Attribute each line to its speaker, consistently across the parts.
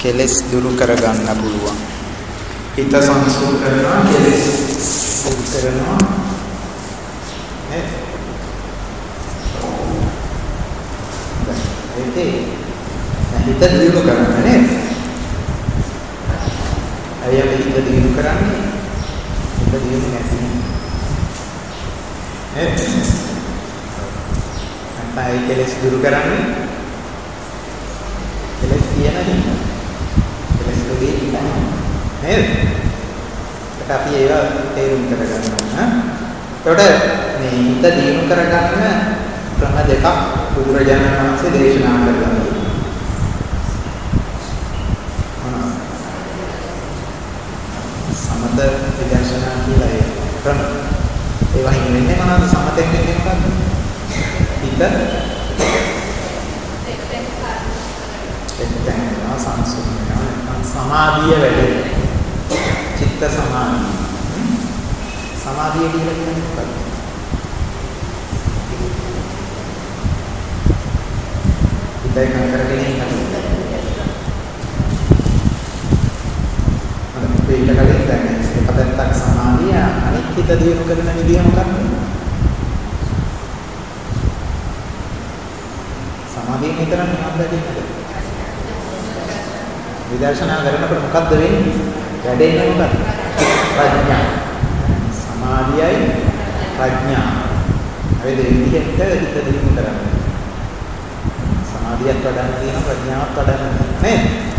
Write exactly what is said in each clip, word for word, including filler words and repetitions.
Speaker 1: කෙලස් දුරු කරගන්න පුළුවන්. හිත සංසුන් කරනවා කෙලස් දුරු කරනවා. නේ? ඒක හිත දියුණු කරන්න නේද? අය අපි හිත දියුණු කරන්නේ හිත දියුණු නැති. නේ? නැත්නම් කෙලස් දුරු කරන්නේ කෙලස් කියන හින්දා. කෙලස් දුරු වෙන්නේ නේද? ඒක අපි ඒවා තේරුම් කරගන්න ඕන. ඒකට මේ හිත දියුණු කරගන්න ක්‍රම දෙකක් බුදුරජාණන් වහන්සේ දේශනා කරලා තියෙනවා. සමත විදර්ශනා කියලා ඒ ක්‍රම. ඒ වගේ වෙන්නේ මොනවද සමතෙන් වෙන්නේ මොකක්ද? හිත එක්තෙන් වෙනවා සංසුන් වෙනවා නැත්නම් සමාධිය වැඩෙනවා. චිත්ත සමාධිය. සමාධිය කියලා කියන්නේ මොකක්ද? හිතේ කරගෙන ඉන්නවා. අර මේක කලින් දැන් එකපැත්තක් සමාධිය අනිත් හිත දියුණු කරන විදිය මොකක්ද? සමාධියෙන් විතර මොනවද දෙන්නේ? විදර්ශනා කරනකොට මොකද්ද වෙන්නේ? වැඩෙන්නේ මොකද්ද? ප්‍රඥා. සමාධියයි ප්‍රඥා. ඒ දෙවියන්ට හිත දියුණු කරන්නේ. සමාධියක් වඩන්න තියෙන ප්‍රඥාවක් වඩන්න නේද?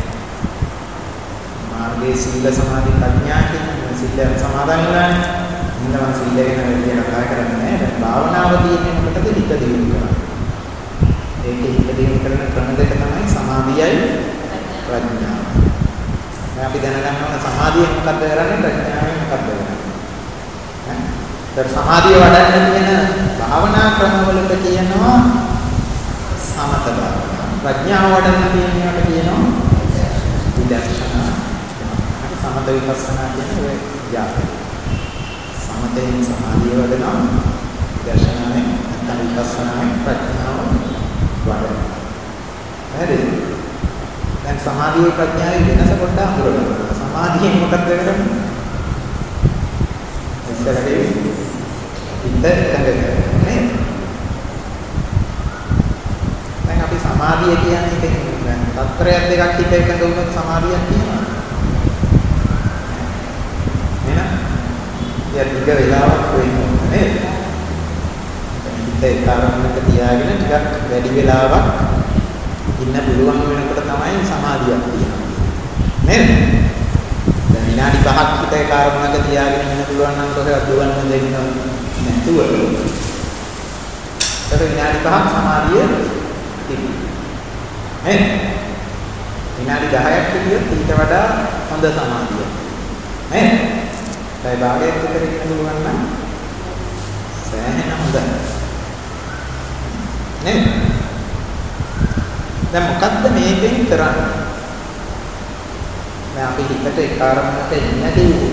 Speaker 1: මාර්ගයේ සීල සමාධි ප්‍රඥා කියන සීල සමාදන් වෙනානේ. ඉන්නවා සීල ගැන වැඩි කතා කරන්නේ නැහැ. දැන් භාවනාව තියෙන්නේ මොකටද? හිත දියුණු කරන්න. ඒකේ හිත දියුණු කරන ක්‍රම දෙක තමයි සමාධියයි ප්‍රඥාව. දැන් අපි දැනගන්න ඕන සමාධිය මොකක්ද කරන්නේ? ප්‍රඥාවෙන් මොකක්ද කරන්නේ? ඈ? දැන් සමාධිය වඩන්න කියන භාවනා ක්‍රමවලට කියනවා සමත භාවනා. ප්‍රඥාව වඩන්න කියනකට කියනවා විදර්ශනා. සමත විපස්සනා කියන ඔය යාපේ. සමතෙන් සමාධිය වඩනවා. විදර්ශනාවෙන් නැත්නම් විපස්සනාවෙන් ප්‍රඥාව වඩනවා. හරිද? දැන් සමාධියේ ප්‍රඥාවේ වෙනස පොඩ්ඩක් හඳුනගන්න. සමාධියෙන් මොකක්ද කරන්නේ? ඉස්සරහේ හිත එකඟ දැන් අපි සමාධිය කියන්නේ ඉතින් දැන් තත්ත්‍රයක් දෙකක් හිත එකඟ වුණොත් සමාධියක් කියනවා. නේද? ඊට ටික වෙලාවක් වෙන්නේ නේද? හිත ඒ කාරණාවක තියාගෙන ටිකක් වැඩි වෙලාවක් ඉන්න පුළුවන් වෙනකොට තමයි සමාධියක් තියෙනවා. නේද? දැන් විනාඩි පහක් හිත ඒ කාරණාවක තියාගෙන ඉන්න පුළුවන් නම් කොහෙවත් දුවන්න දෙන්නේ නැතුව. ඒක විනාඩි පහක් සමාධිය නේ විනාඩි දහයක් කියොත් ඊට වඩා හොඳ සමාධියක් නේ ඒ භාගයක් විතර ඉන්න පුළුවන් නම් සෑහෙන හොඳයි නේ දැන් මොකද්ද මේකෙන් කරන්නේ දැන් අපි හිතට ඒ කාරණාවට එන්නේ කිව්වේ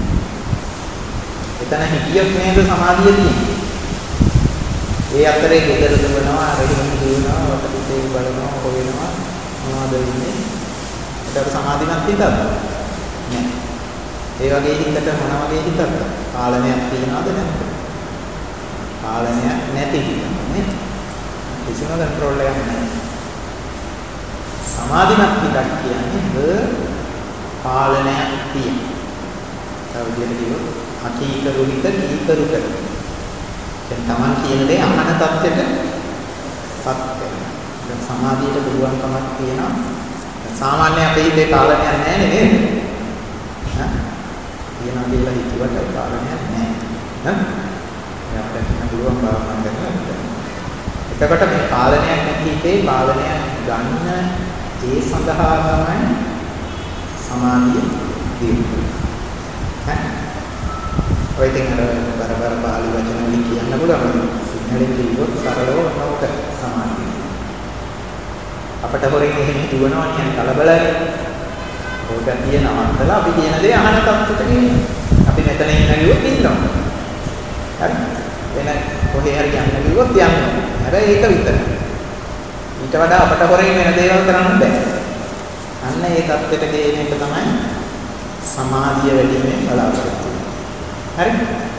Speaker 1: එතන හිතියොත් නේද සමාධිය තියෙන්නේ ඒ අතරේ ගෙදර දුවනවා රෙහිම දුවනවා වටපිටේ බලනවා හොයනවා මොනවද වෙන්නේ ඒකට සමාධිමත් හිතද නෑ ඒ වගේ හිතට මොන වගේ හිතද පාලනයක් තියනවද නැද්ද පාලනයක් නැති හිතන්නේ කිසිම කන්ට්‍රෝල් එකක් නැහැ සමාධිමත් හිතක් කියන්නේ පාලනයක් තියෙන තව විදිහට කිව්වොත් අකීකරු හිත කීකරු කරන දැන් Taman කියන දේ අහන තත්ත්වෙට පත් වෙනවා. දැන් සමාධියට පුළුවන් කමක් තියෙනවා. සාමාන්‍ය අපේ හිතේ පාලනයක් නැහැ නේද? හා? කියනවා කියලා හිතුවට පාලනයක් නැහැ. හා? දැන් අපිට පුළුවන් භාවනා කරන්න. එතකොට මේ පාලනයක් නැති හිතේ පාලනයක් ගන්න ඒ සඳහා තමයි සමාධිය දියුණු. හා? ඔය ඉතින් අර බරබර පාළි වචන වලින් කියන්න පුළුවන්. සිංහලෙන් කිව්වොත් සරලව නෝක සමාධිය. අපට හොරෙන් එහෙම දුවනවා නිකන් කලබලයි. ඕක තියෙන අන්තලා අපි කියන දේ අහන තත්ත්වයට ගිහින් අපි මෙතන ඉන්න කිව්වොත් ඉන්නවා. හරි? වෙන කොහේ හරි යන්න කිව්වොත් යනවා. හැබැයි ඒක විතරයි. ඊට වඩා අපට හොරෙන් වෙන දේවල් කරන්න බෑ. අන්න අන්න ඒ தත්ත්වයට ගේන එක තමයි සමාධිය වැඩිමෙන් බලාපොරොත්තු වෙන්නේ. හරි?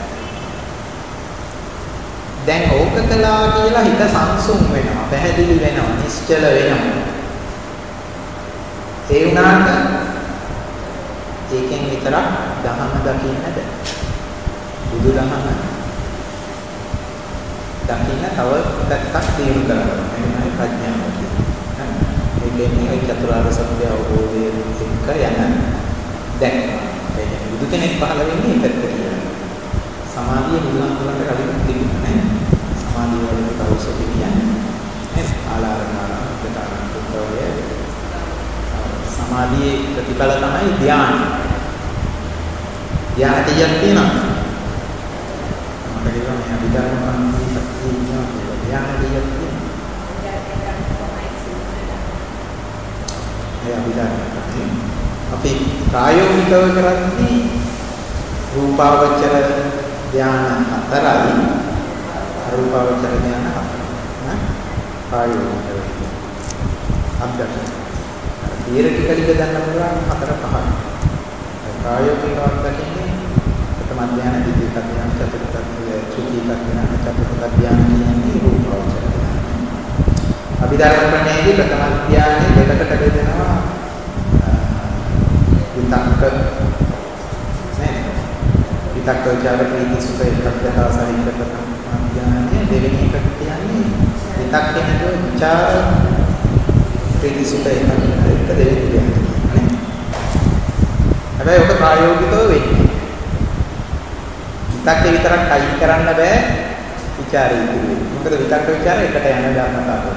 Speaker 1: දැන් ඕක කළා කියලා හිත සංසුන් වෙනවා, පැහැදිලි වෙනවා, නිශ්චල වෙනවා. ඒ වුණාට ඒකෙන් විතරක් දහම දකින්න බෑ. බුදු දහම දකින්න තව පැත්තක් දියුණු කරගන්න. එන්නයි ප්‍රඥාව කියන්නේ. ඒ කියන්නේ ඒ චතුරාර්ය සත්‍ය අවබෝධයෙන් එක්ක යන දැක්ම. ඒ කියන්නේ බුදු කෙනෙක් පහළ වෙන්නේ ඒකට කියලා. සමාධිය බුදුහාමුදුරන්ට කලින් තිබුණේ නැහැ. සමාධිය වල කවුසෝ කියන්නේ ඒ ආලාරණා ප්‍රකාරණ සමාධියේ ප්‍රතිඵල තමයි ධ්‍යාන. ධ්‍යාන තියක් තියෙනවා. මට කියනවා මේ අභිධර්ම පන්ති ශක්තිය ඉන්නවා කියලා. ධ්‍යාන තියක් තියෙනවා. ඒ අභිධර්ම අපි ප්‍රායෝගිකව කරන්නේ රූපාවචර ධ්‍යාන හතරයි අරූපාවචර ධ්‍යාන හතරයි. ප්‍රායෝගිකව අභ්‍යාස theoretically ගන්න පුළුවන් හතර පහක්. ප්‍රායෝගිකව දකින්නේ ප්‍රථම ධ්‍යාන, ද්විතීක ධ්‍යාන, චතුර්ථ ධ්‍යාන, තෘතීක ධ්‍යාන, චතුර්ථ ධ්‍යාන කියන්නේ රූපාවචර ධ්‍යාන. අභිධර්ම ක්‍රමයේදී ප්‍රථම ධ්‍යානයේ දෙකකට බෙදෙනවා. විතක්ක නේ. විතක්ක විචාර ප්‍රීති සුඛ ඒකත්වතා සහිත ප්‍රථම ධ්‍යානයේ දෙවෙනි එක කියන්නේ විතක්කේ නේද විචාර ප්‍රීති සුඛ ඒකත්වයට දෙවෙනි ධ්‍යානය. හැබැයි ඔක ප්‍රායෝගිකව වෙන්නේ. විතක්කේ විතරක් අයින් කරන්න බෑ විචාරය ඉදිරියේ. මොකද විතක්ක විචාර එකට යන ධර්මතාවය.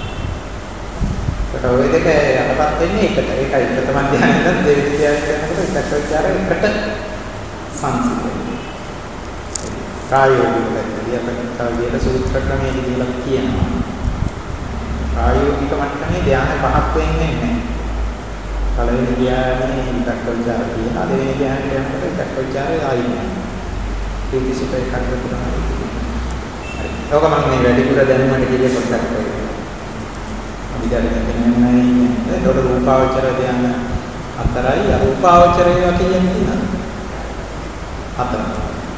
Speaker 1: ඒක ඔය දෙක යටපත් වෙන්නේ එකට. ඒකයි ප්‍රථම ධ්‍යානෙන් දෙවෙනි ධ්‍යානෙට යනකොට විතක්ක විචාර එකට සංසිඳ වෙනවා. ප්‍රායෝගිකව අපිට විදියට සූත්‍ර ක්‍රමයේදී කියලා කියනවා. ප්‍රායෝගික මට්ටමේ ධ්‍යාන පහක් වෙන්නේ නැහැ. පළවෙනි ධ්‍යානයේ විතක්ක විචාර කියන දෙවෙනි ධ්‍යානයට යනකොට විතක්ක විචාරය ආයි නැහැ. ඒක සුපේ කඩක තමයි. හරි. ඔක මම මේ වැඩිපුර දැනුමට කියේ පොඩ්ඩක් කරේ. අපි දැනගන්නේ ඒතකොට රූපාවචර ධ්‍යාන හතරයි අරූපාවචරය කියන්නේ හතරයි.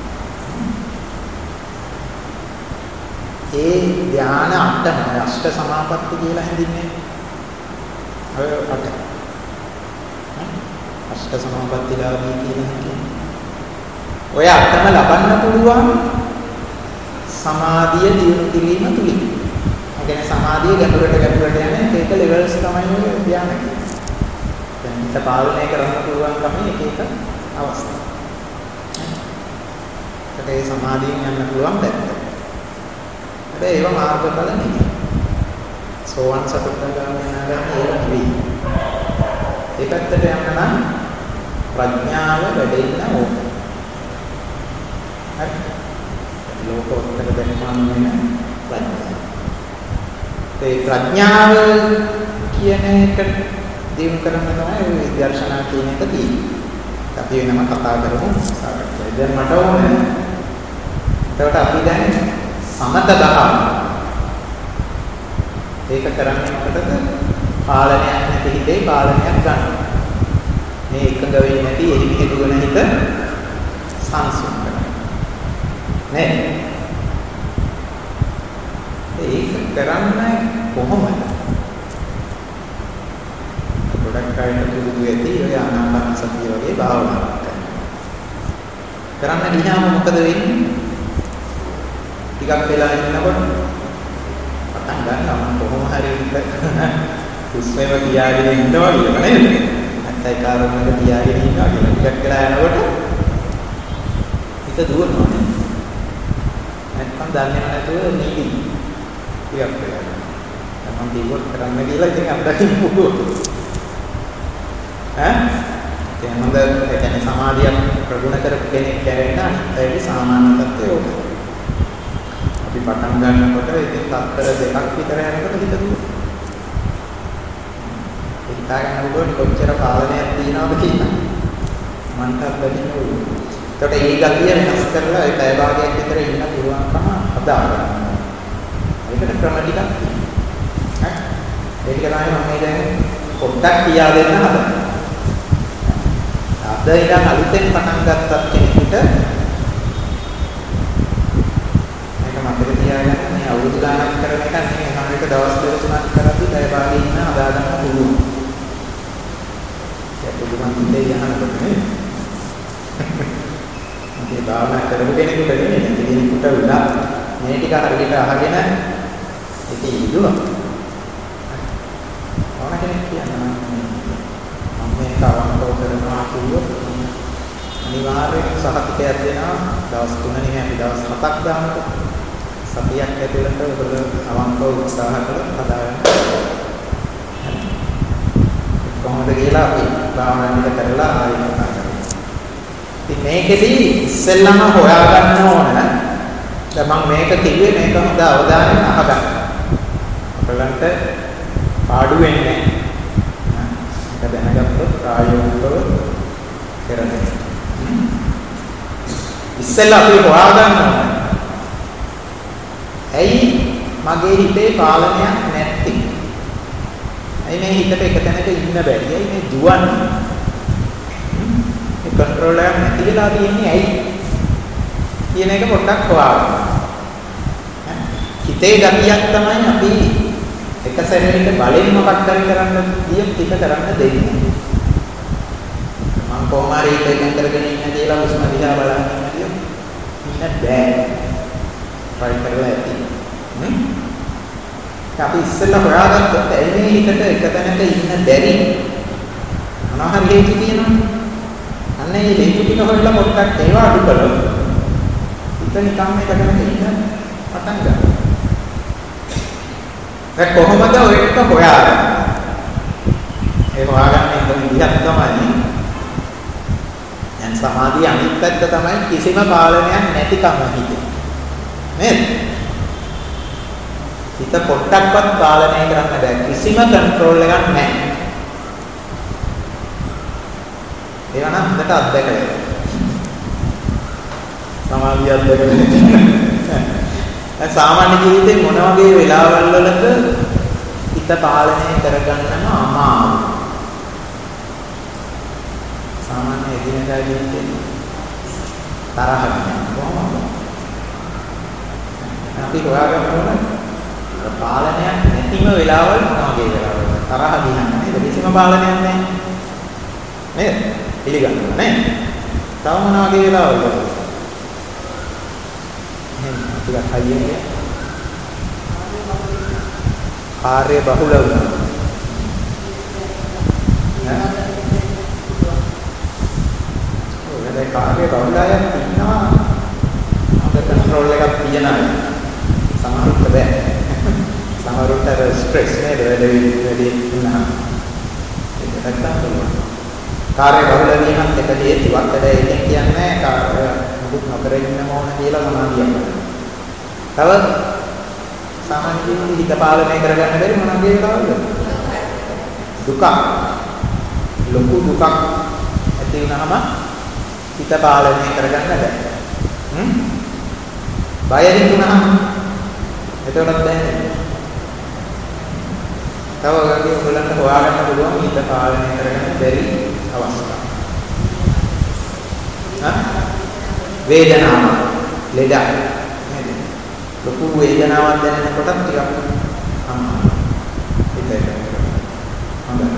Speaker 1: ඒ ධ්‍යාන අටම අෂ්ට සමාපatti කියලා හැඳින්වෙන්නේ. ඔය අට. අෂ්ට සමාපත්තිලාභී කියන ඔය අටම ලබන්න පුළුවන් සමාධිය දියුණු කිරීම තුලින්. ඒ කියන්නේ සමාධිය ගැඹුරට ගැඹුරට යන එක ලෙවල්ස් තමයි ඔය ධ්‍යාන කියන්නේ. දැන් හිත පාලනය කරන්න පුළුවන් තමයි එක එක අවස්ථා. ඒ සමාධියෙන් යන්න පුළුවන් දැක්ක. හැබැයි ඒව මාර්ගඵල නෙවෙයි. සෝවන් සතරගාමී යනාගන්නේ ඒක නෙවෙයි. ඒ පැත්තට යන්න නම් ප්‍රඥාව වැඩෙන්න ඕනේ. හරි. ලෝකෝත්තර දැනුම වෙන ප්‍රඥාව. ඒ ප්‍රඥාව කියන එක දිනු කරන තමයි ওই විදර්ශනා කියන එක තියෙන්නේ. අපි වෙනම කතා කරමු. දැන් මට ඕනේ. එතකොට අපි දැන් සමත දහම. ඒක කරන්නේ මොකටද? පාලනයක් නැති හිතේ පාලනයක් ගන්න. මේ එකඟ වෙන්නේ නැති එහි දුවන හිත සංසුන් කරනවා. නේ? ඒක කරන්නේ කොහොමද? ගොඩක් අය පුරුදු වෙති ඔය ආනාපාන සතිය වගේ භාවනාවක් කරනවා. කරන්න ගියාම මොකද වෙන්නේ? ටිකක් වෙලා ඉන්නකොට පටන් ගන්නවා කොහොම හරි උස්මේව තියාගෙන ඉන්නවා කියලා නේද? නැත්නම් කාරණාවක තියාගෙන ඉන්නවා කියලා ටිකක් වෙලා යනකොට හිත දුවනවා නේ. නැත්නම් දන්නේ නැතුව නීති ටිකක් වෙලා යනවා. මම දිවුත් කරන්න කියලා ඉතින් අත්දකින්න පුළුවන්. ඈ? දැන් හොඳ ඒ කියන්නේ සමාධියක් ප්‍රගුණ කරපු කෙනෙක් කැරෙන්න අනිත් සාමාන්‍ය තත්ත්වය ඕක. අපි පටන් ගන්නකොට ඉතින් තත්තර දෙකක් විතර යනකොට හිත දුවනවා. ඒ හිතා ගන්නකොට කොච්චර පාලනයක් තියනවද කියලා. මන්ට අත්දකින්න ඕනේ. ඒකට ඒ ගතිය වෙනස් කරලා ඒ පැය භාගයක් විතර ඉන්න පුළුවන්කම හදා ගන්න. ඒකට ක්‍රම ටිකක් තියෙනවා. හරි. ඒක තමයි මම මේ දැන් පොඩ්ඩක් කියා දෙන්න හදනවා. අද ඉඳන් අලුතෙන් පටන් ගත්තත් කෙනෙකුට මේක මතක තියාගන්න මේ අවුරුදු ගානක් කරන එක නෙමෙයි හැම එක දවස් දෙක තුනක් කරද්දී පැය භාගයක් ඉන්න හදා ගන්න පුළුවන්. ඒක පුදුම දෙයක් යහනකොට නෙමෙයි. මේ භාවනා කරපු කෙනෙකුට නෙමෙයි කෙනෙකුට උනා මේ ටික හරියට අහගෙන ඉතින් ඉදුණා. ඕන කෙනෙක් කියනවා මම මේක අවංකව කරනවා කිව්වොත් අනිවාර්යයෙන් සහතිකයක් දෙනවා දවස් තුන නෙමෙයි අපි දවස් හතක් දානකොට සතියක් ඇතුළත ඔයගොල්ලෝ අවංකව උත්සාහ කරලා හදාගන්න. කොහොමද කියලා අපි භාවනා ටික කරලා ආයෙත් කතා කරමු. ඉතින් මේකෙදි ඉස්සෙල්ලාම හොයාගන්න ඕන දැන් මම මේක කිව්වේ මේක හොඳ අවධානයෙන් අහගන්න. ඔයගලන්ට පාඩු වෙන්නේ නැහැ. ඒක දැනගත්තොත් ප්‍රායෝගිකව කරන්නේ. ඉස්සෙල්ලා අපි හොයාගන්න ඕන. ඇයි මගේ හිතේ පාලනයක් නැත්තේ? ඇයි මේ හිතට එක තැනක ඉන්න බැරි? ඇයි මේ දුවන්නේ? මේ කන්ට්‍රෝල් එක නැති වෙලා තියෙන්නේ ඇයි? කියන එක පොඩ්ඩක් හොයාගන්න. හිතේ ගතියක් තමයි අපි එක සැරේකට බලෙන් මොකක් හරි කරන්න දියම් ටික කරන්න දෙන්නේ. මම කොහොම හරි ඒක කරගෙන ඉන්න කියලා උස්ම දිහා බලන්න කියනවා. ඉන්න බෑ. try කරලා ඇති. නේ? අපි ඉස්සෙල්ලා හොයාගත්තොත් ඇයි මේ හිතට එක තැනක ඉන්න බැරි? මොනවා හරි හේතු තියෙනවනේ. අන්න ඒ හේතු ටික හොයලා පොඩ්ඩක් ඒවා අඩු කළොත් හිත නිකම් එක තැනක ඉන්න පටන් ගන්නවා. ඒක කොහොමද ඔය එක හොයාගන්නේ? ඒ හොයාගන්න එක විදිහක් තමයි දැන් සමාධිය අනිත් පැත්ත තමයි කිසිම පාලනයක් නැතිකම හිතේ. නේද? හිත පොට්ටක්වත් පාලනය කරන්න බෑ. කිසිම කන්ට්‍රෝල් එකක් නැහැ. ඒක නම් හොඳට අත්දැකලා. සමාධිය අත්දැකලා. දැන් සාමාන්‍ය ජීවිතේ මොන වගේ වෙලාවල් වලද හිත පාලනය කරගන්නම අමාරුයි. සාමාන්‍ය එදිනෙදා ජීවිතේ තරහ කොහොමද? අපි හොයාගන්න ඕන පාලනයක් නැතිම වෙලාවල් මොන වගේ වෙලාවල් තරහ දිනන්නේ නේද? කිසිම පාලනයක් නැහැ. නේද? පිළිගන්නවා නේ? තව මොන වගේ වෙලාවල්ද? ටිකක් හයියෙන් කාර්ය බහුල වුණා. නෑ. ඔය කාර්ය බහුලයක් ඉන්නවා. අපිට කන්ට්‍රෝල් එකක් තියනවා. සමහරුත් බෑ. සමහරුත් අර ස්ට්‍රෙස් නේද වැඩි වැඩි වුණා. ඒක නැත්තම් පුළුවන්. කාර්ය බහුල වීමත් එක හේතුවක්. ඒක කියන්නේ කාර්ය මුකුත් නොකර ඉන්න ඕන කියලා සමාධියක්. තව සාමාන්‍ය ජීවිතේ හිත පාලනය කරගන්න බැරි මොන වගේ වෙලාවලද? දුක. ලොකු දුකක් ඇති වුනහම හිත පාලනය කරගන්න බැහැ. හ්ම්? බය හිතුනහම එතකොටත් දැනෙන්නේ. තව වගේ ඔයගලන්ට හොයාගන්න පුළුවන් හිත පාලනය කරගන්න බැරි අවස්ථා. හා? වේදනාව, ලෙඩ ලොකු වේදනාවක් දැනෙනකොට ටිකක් අමාරුයි. ඒක හොඳයි.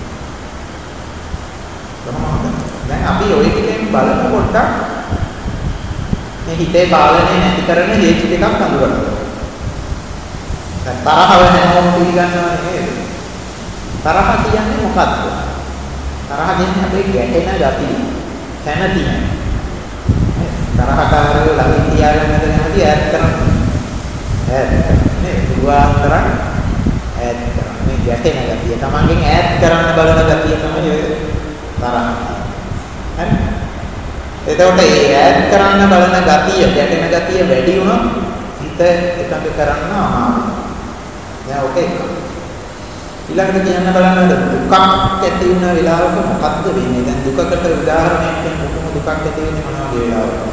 Speaker 1: කොහොමද? දැන් අපි ওই ටිකෙන් බලමු පොඩ්ඩක් මේ හිතේ පාලනය නැති කරන හේතු ටිකක් අඳුරගන්න. දැන් තරහව හැමෝම පිළිගන්නවා නේද? තරහ කියන්නේ මොකක්ද? තරහ කියන්නේ අපේ ගැටෙන ගතිය. කැමැති නැහැ. තරහකාරව ළඟින් තියාගෙන නැදන හැටි ඈත් කරන්න. ඈත් නේ දුවාතර ඈත් කරන්න. මේ ගැටෙන ගතිය තමන්ගෙන් ඈත් කරන්න බලන ගතිය තමයි ඔය තරහ. හරි? එතකොට මේ ඈත් කරන්න බලන ගතිය, ගැටෙන ගතිය වැඩි වුණොත් හිත එකඟ කරන්න අමාරුයි. දැන් ඔක එක. ඊළඟට කියන්න බලන්න දුකක් ඇති වුණ වෙලාවක මොකක්ද වෙන්නේ? දැන් දුකකට උදාහරණයක් දෙන්න කොහොම දුකක් ඇති වෙන්නේ මොන වගේ වෙලාවකද?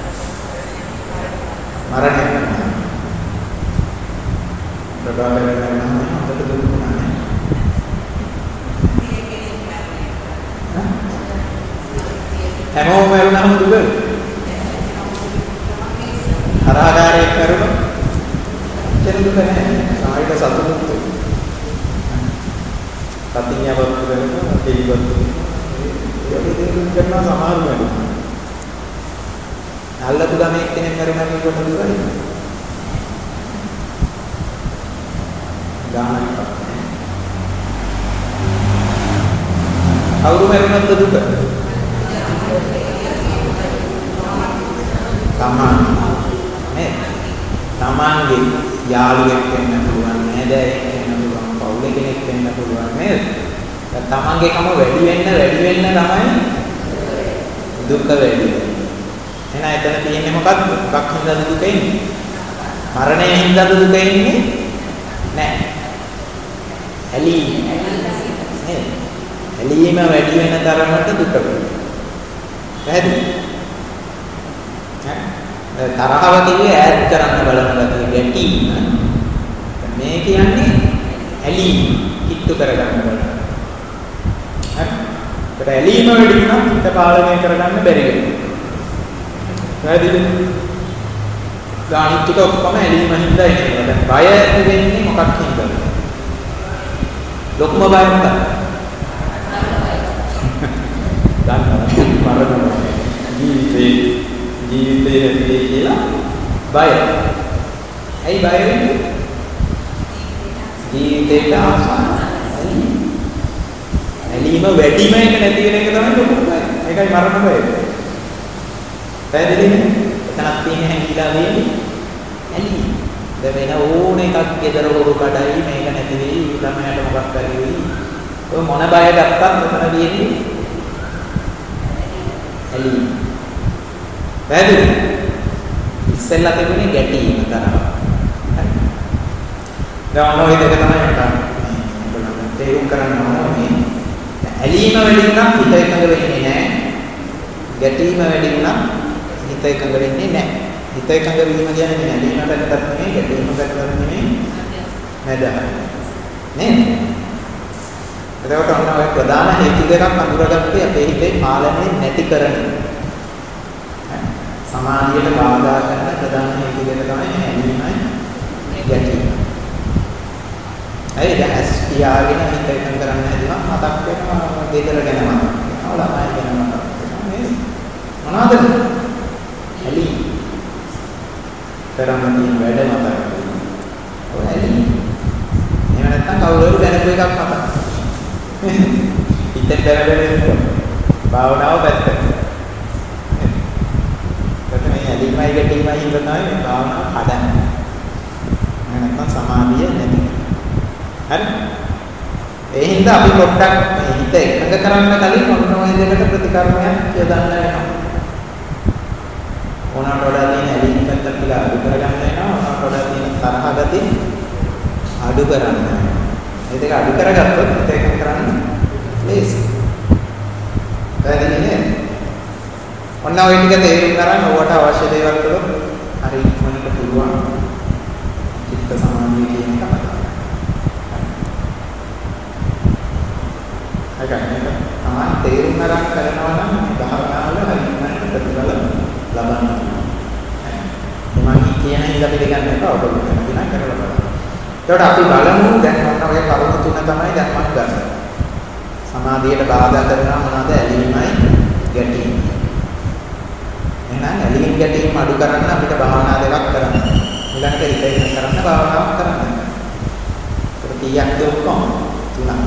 Speaker 1: මරණය වෙනවා. ප්‍රබලව වෙනවා හොඳට දුක නෑ. හැමෝම මරුණාම දුක. හරහාකාරයෙන් කරුණොත් එතන දුක නැහැ. සාහිත්‍ය සතුටුත් කතිනියවත් කරනවා පිළිගත් ඒක දෙයක් කරනවා සමහරු වෙනවා. අල්ලපු ගමේ කෙනෙක් මරුණා කියනකොට දුකයි. ගානක් කවුරු මරුණත් දුක. තමන් නේ තමන්ගේ යාළුවෙක් වෙන්න පුළුවන් නේදයෙක් වෙන්න පුළුවන් පවුලේ කෙනෙක් වෙන්න පුළුවන් නේද? තමන්ගේ කම වැඩි වෙන්න වැඩි වෙන්න තමයි දුක වැඩි වෙන්නේ. එහෙනම් එතන තියෙන්නේ මොකක්ද? මොකක් හින්දාද දුක එන්නේ? මරණය හින්දාද දුක එන්නේ? නෑ. ඇලීම. නේද? ඇලීම වැඩි වෙන තරමට දුක වෙනවා. පැහැදිලිද? තරහව කියන්නේ ඈත් කරන්න බලන ගතිය ගැටීම. මේ කියන්නේ ඇලීම කිට්ටු කරගන්න බලන. හරි. ඒකට ඇලීම වැඩි නම් හිත පාලනය කරගන්න බැරි වෙනවා. පැහැදිලිද? ගානිත් ටික ඔක්කොම ඇලීම හින්දා එනවා. දැන් බය ඇති වෙන්නේ මොකක් හින්දාද? ලොකුම බය මොකක්ද? දන්නවා. මරණ ජීවිතේ ජීවිතේ ඇති කියලා බය. ඇයි බය වෙන්නේ? ජීවිතේට ආසයි. ඇලීම වැඩිම එක නැති වෙන එක තමයි ලොකුම බය. ඒකයි මරණ බය. පැහැදිලිද? එතනක් තියෙන හැංගිලා වෙන්නේ ඇලීම. දැන් වෙන ඕන එකක් ගෙදර හොරු කඩයි මේක නැති වෙයි ළමයාට මොකක් හරි වෙයි. ඔය මොන බය ගත්තත් එතන තියෙන්නේ ඇලීම. පැහැදිලිද? ඉස්සෙල්ලා තිබුණේ ගැටීම තරහ. හරි. දැන් ඔය දෙක තමයි මට ඔයගොල්ලෝ තේරුම් ගන්න ඕනේ. ඇලීම වැඩි නම් හිත එකඟ වෙන්නේ නැහැ. ගැටීම වැඩි නම් හිත එකඟ වෙන්නේ නැහැ. හිත එකඟ වීම කියන්නේ ඇලීමකට නෙමෙයි ගැටීමකට නෙමෙයි නේද? නේද? එතකොට ඔන්න ඔය ප්‍රධාන හේතු දෙකක් අඳුරගත්තේ අපේ හිතේ පාලනය නැති කරන. සමාධියට බාධා කරන ප්‍රධාන හේතු දෙක තමයි ඇලීමයි ගැටීම. ඇයි දැන් ඇස් පියාගෙන හිත එකඟ කරන්න හැදුවා මතක් වෙනවා දෙතර ගැන මතක් වෙනවා ළමයි ගැන මතක් වෙනවා නේද? මොනවද? ඇලීම. කරන්න තියෙන වැඩ මතක් වෙනවා. ඔය ඇලීම. එහෙම නැත්නම් කවුරු හරි දැනපු එකක් මතක්. හිතෙන් දැනගෙන භාවනාව පැත්තට. එතන ඇලීමයි ගැටීමයි හින්දා තමයි මේ භාවනාව හදන්නේ. එහෙම නැත්නම් සමාධිය නැති. හරි? ඒ හින්දා අපි පොඩ්ඩක් හිත එකඟ කරන්න කලින් මොන ඔය දෙකට ප්‍රතිකර්මයක් යොදන්න වෙනවා. ඕනට වඩා තියෙන ඇලීම පැත්ත කියලා අඩු කරගන්න වෙනවා. ඕනට වඩා තියෙන තරහ ගතිය අඩු කරන්න වෙනවා. මේ දෙක අඩු කරගත්තොත් හිත එකඟ කරන්න ලේසි. පැහැදිලි නේද? ඔන්න ඔය ටික තේරුම් ගන්න ඕවට අවශ්‍ය දේවල් කළොත් හරි ඉක්මනට පුළුවන් චිත්ත සමාධිය කියන එක. හරි. තමයි තේරුම් ගන්න කරනවා නම් මේ භාවනාවල හරි ඉක්මනට ප්‍රතිඵල ලබන්න. මම කියන ඉඳලා පිළිගන්න එපා ඔබ කියන දේ කරලා බලන්න. ඒකට අපි බලමු දැන් ඔන්න ඔය කරුණු තුන තමයි දැන් මම ගන්න. සමාධියට බාධා කරනවා මොනවාද? ඇලීමයි ගැටීම. එහෙනම් ඇලීම් ගැටීම් අඩු කරන්න අපිට භාවනා දෙකක් කරන්න. ඊළඟට හිතේ කරන්න භාවනාවක් කරන්න. ඒක කීයක්ද ඔක්කොම? තුනක්.